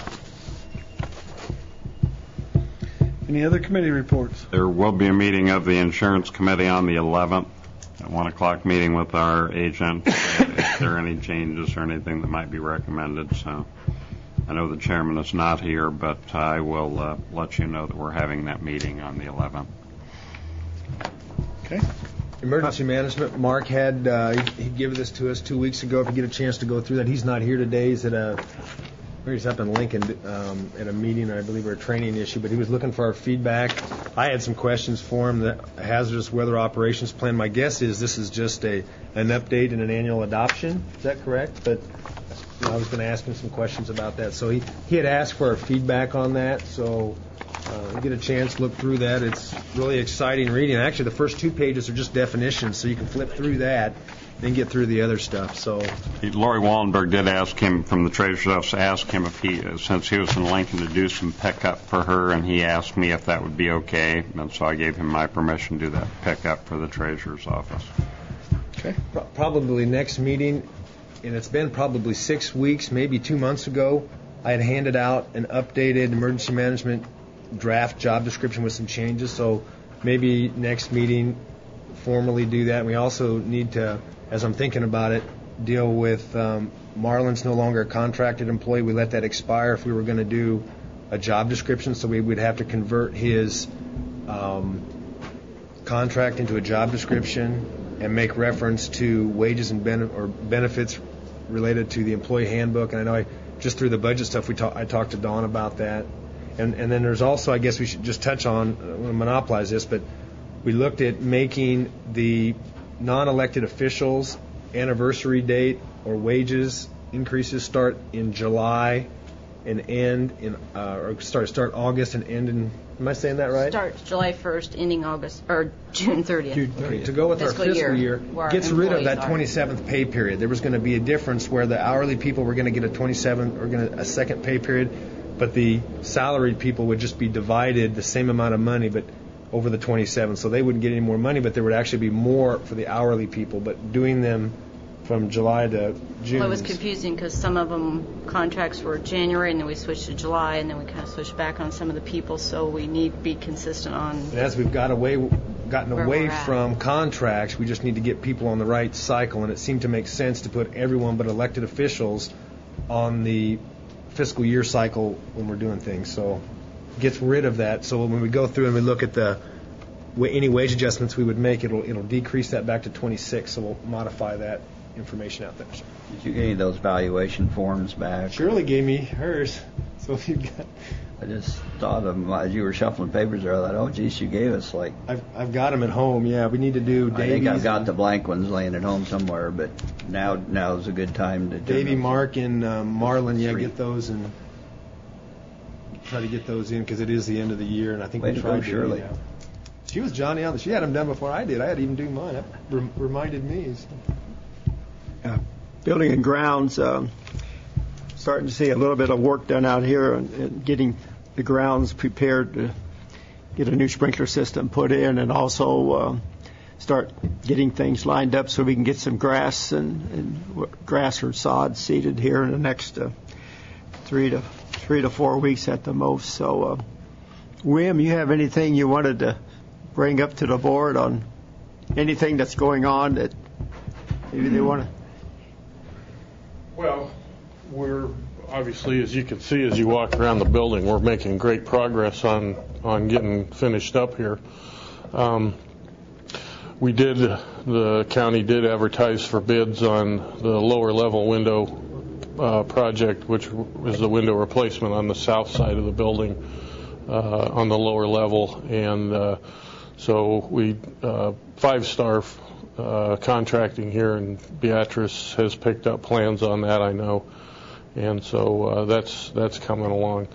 Any other committee reports? There will be a meeting of the Insurance Committee on the 11th, at 1 o'clock meeting with our agent, if there are any changes or anything that might be recommended. So I know the chairman is not here, but I will let you know that we're having that meeting on the 11th. Okay. Emergency management, Mark had, he gave this to us 2 weeks ago. If you get a chance to go through that, he's not here today. He's he's up in Lincoln at a meeting, I believe, or a training issue, but he was looking for our feedback. I had some questions for him. The hazardous weather operations plan, my guess is this is just an update and an annual adoption. Is that correct? But I was going to ask him some questions about that. So he had asked for our feedback on that. So you get a chance, look through that. It's really exciting reading. Actually, the first 2 pages are just definitions, so you can flip through that and get through the other stuff. So Lori Wallenberg did ask him from the Treasurer's Office, ask him if he, since he was in Lincoln, to do some pickup for her, and he asked me if that would be okay, and so I gave him my permission to do that pickup for the Treasurer's Office. Okay. Probably next meeting, and it's been probably 6 weeks, maybe 2 months ago, I had handed out an updated emergency management draft job description with some changes, so maybe next meeting formally do that. And we also need to, as I'm thinking about it, deal with Marlon's no longer a contracted employee. We let that expire if we were going to do a job description, so we would have to convert his contract into a job description and make reference to wages and benefits related to the employee handbook. And I know just through the budget stuff, I talked to Dawn about that. And then there's also, I guess we should just touch on, I don't want to monopolize this, but we looked at making the non-elected officials anniversary date or wages increases start in July and end in, or start August and end in, am I saying that right? Starts July 1st, ending August, or June 30th. Okay, to go with our fiscal year, gets rid of that 27th pay period. There was going to be a difference where the hourly people were going to get a second pay period, but the salaried people would just be divided the same amount of money, but over the 27th. So they wouldn't get any more money, but there would actually be more for the hourly people. But doing them from July to June. Well, it was confusing because some of them contracts were January, and then we switched to July, and then we kind of switched back on some of the people. So we need to be consistent on. And as we've gotten away from contracts, we just need to get people on the right cycle. And it seemed to make sense to put everyone but elected officials on the fiscal year cycle when we're doing things. So it gets rid of that. So when we go through and we look at any wage adjustments we would make, it'll decrease that back to 26. So we'll modify that information out there. Did you get any of those valuation forms back? Shirley gave me hers. So if you got, I just thought of them as you were shuffling papers there. I thought, oh, geez, you gave us like. I've got them at home. Yeah, we need to do Davies. I think I've got the blank ones laying at home somewhere, but now's a good time to. Davy, Mark, and Marlin. Yeah, get those and try to get those in because it is the end of the year, and I think we tried Shirley. She was Johnny on. She had them done before I did. I had to even do mine. That reminded me. Building and grounds. Starting to see a little bit of work done out here and getting the grounds prepared to get a new sprinkler system put in, and also start getting things lined up so we can get some grass and grass or sod seeded here in the next 3 to 4 weeks at the most. So, Wim, you have anything you wanted to bring up to the board on anything that's going on that maybe they want to? Well, we're obviously, as you can see as you walk around the building, we're making great progress on getting finished up here. The county did advertise for bids on the lower level window project, which is the window replacement on the south side of the building on the lower level. And so we, 5 Star Contracting here in Beatrice has picked up plans on that, I know. And so that's coming along.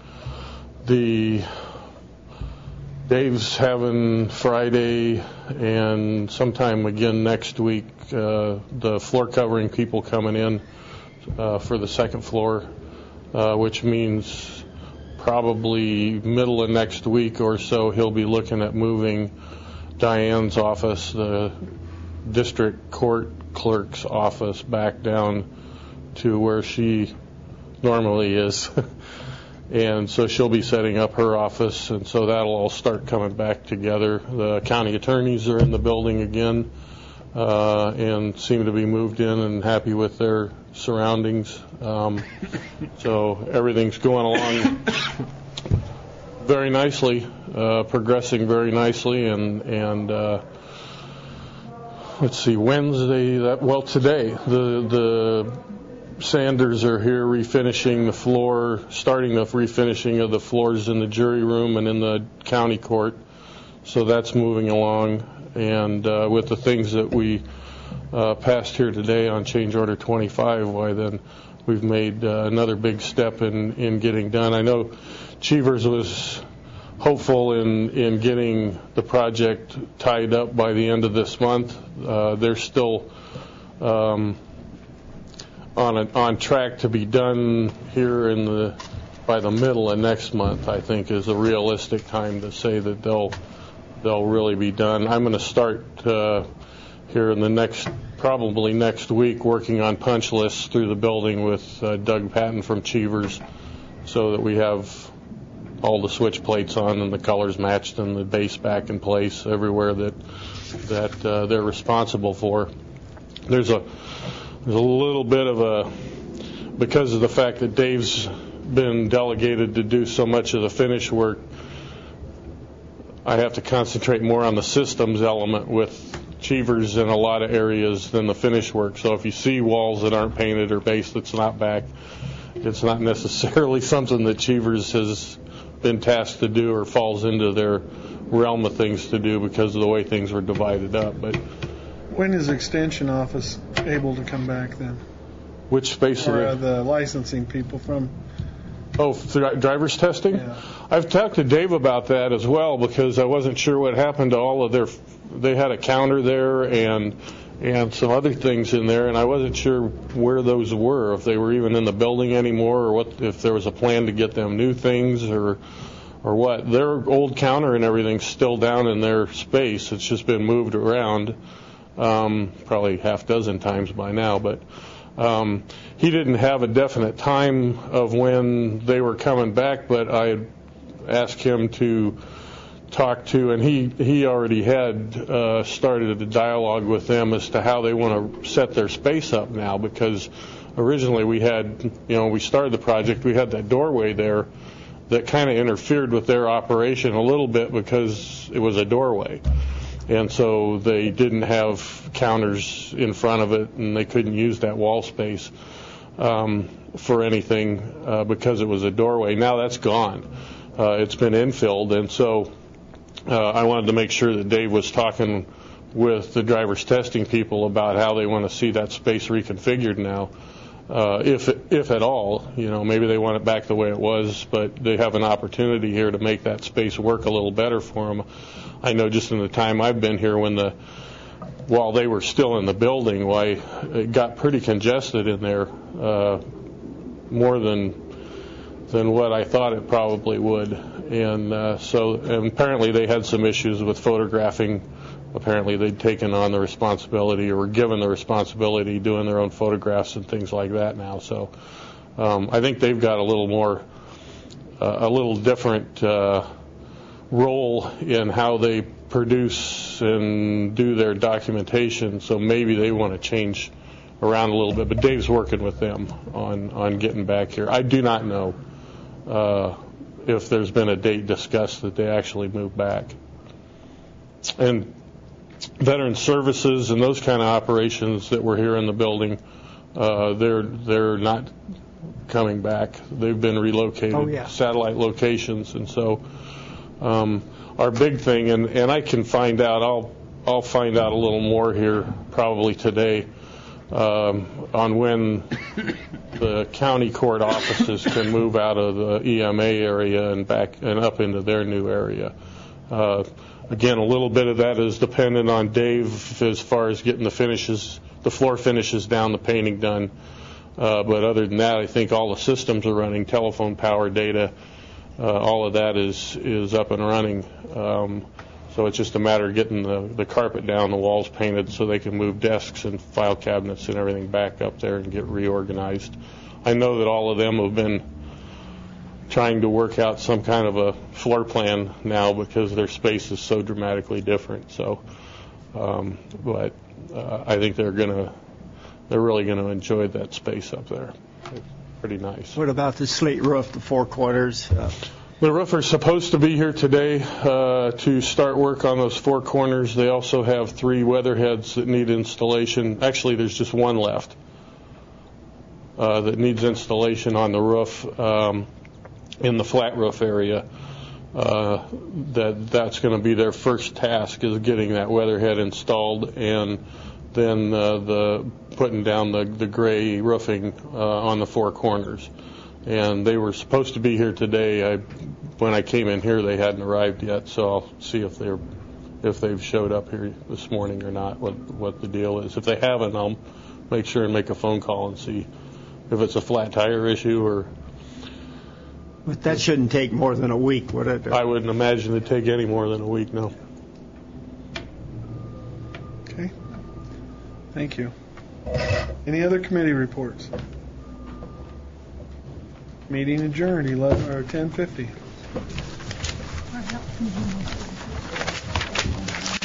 Dave's having Friday and sometime again next week the floor covering people coming in for the second floor, which means probably middle of next week or so he'll be looking at moving Diane's office, the district court clerk's office, back down to where she normally is. And so she'll be setting up her office, and so that'll all start coming back together. The county attorneys are in the building again and seem to be moved in and happy with their surroundings. So everything's going along very nicely, progressing very nicely, and let's see, Wednesday, today, the Sanders are here refinishing the floor, starting the refinishing of the floors in the jury room and in the county court. So that's moving along. And with the things that we passed here today on change order 25, why then we've made another big step in getting done. I know Cheevers was hopeful in getting the project tied up by the end of this month. They're still on track to be done here by the middle of next month, I think, is a realistic time to say that they'll really be done. I'm going to start here in probably next week, working on punch lists through the building with Doug Patton from Cheevers, so that we have all the switch plates on and the colors matched and the base back in place everywhere that they're responsible for. There's a little bit of because of the fact that Dave's been delegated to do so much of the finish work, I have to concentrate more on the systems element with Cheevers in a lot of areas than the finish work. So if you see walls that aren't painted or base that's not back, it's not necessarily something that Cheevers has been tasked to do or falls into their realm of things to do because of the way things were divided up. But when is Extension Office able to come back then? Which space are the licensing people from? Oh, driver's testing? Yeah. I've talked to Dave about that as well because I wasn't sure what happened to all of they had a counter there and some other things in there, and I wasn't sure where those were, if they were even in the building anymore, or if there was a plan to get them new things or what. Their old counter and everything's still down in their space. It's just been moved around probably half dozen times by now, but he didn't have a definite time of when they were coming back, but I had asked him to talk to, and he already had started a dialogue with them as to how they want to set their space up now, because originally we started the project, we had that doorway there that kind of interfered with their operation a little bit because it was a doorway. And so they didn't have counters in front of it, and they couldn't use that wall space for anything because it was a doorway. Now that's gone. it's been infilled, and so I wanted to make sure that Dave was talking with the driver's testing people about how they want to see that space reconfigured now, if at all. Maybe they want it back the way it was, but they have an opportunity here to make that space work a little better for them. I know just in the time I've been here, while they were still in the building, it got pretty congested in there, more than what I thought it probably would. And apparently they had some issues with photographing. Apparently they'd taken on the responsibility or were given the responsibility doing their own photographs and things like that now. So I think they've got a little different role in how they produce and do their documentation. So maybe they want to change around a little bit. But Dave's working with them on getting back here. I do not know if there's been a date discussed that they actually move back. And veteran services and those kind of operations that were here in the building, they're not coming back. They've been relocated, satellite locations, and so our big thing, and I can find out. I'll find out a little more here probably today on when the county court offices can move out of the EMA area and back and up into their new area. Again, a little bit of that is dependent on Dave as far as getting the floor finishes down, the painting done. But other than that, I think all the systems are running, telephone power, data, all of that is up and running. So it's just a matter of getting the carpet down, the walls painted so they can move desks and file cabinets and everything back up there and get reorganized. I know that all of them have been trying to work out some kind of a floor plan now because their space is so dramatically different. So, but I think they're really going to enjoy that space up there. It's pretty nice. What about the slate roof, the four corners? The roofer's supposed to be here today to start work on those four corners. They also have 3 weatherheads that need installation. Actually, there's just one left that needs installation on the roof. In the flat roof area, that's going to be their first task, is getting that weatherhead installed, and then the putting down the gray roofing on the 4 corners. And they were supposed to be here today. When I came in here, they hadn't arrived yet, so I'll see if they've showed up here this morning or not. What the deal is. If they haven't, I'll make sure and make a phone call and see if it's a flat tire issue or. But that shouldn't take more than a week, would it? I wouldn't imagine it'd take any more than a week, no. Okay. Thank you. Any other committee reports? Meeting adjourned, 10:50.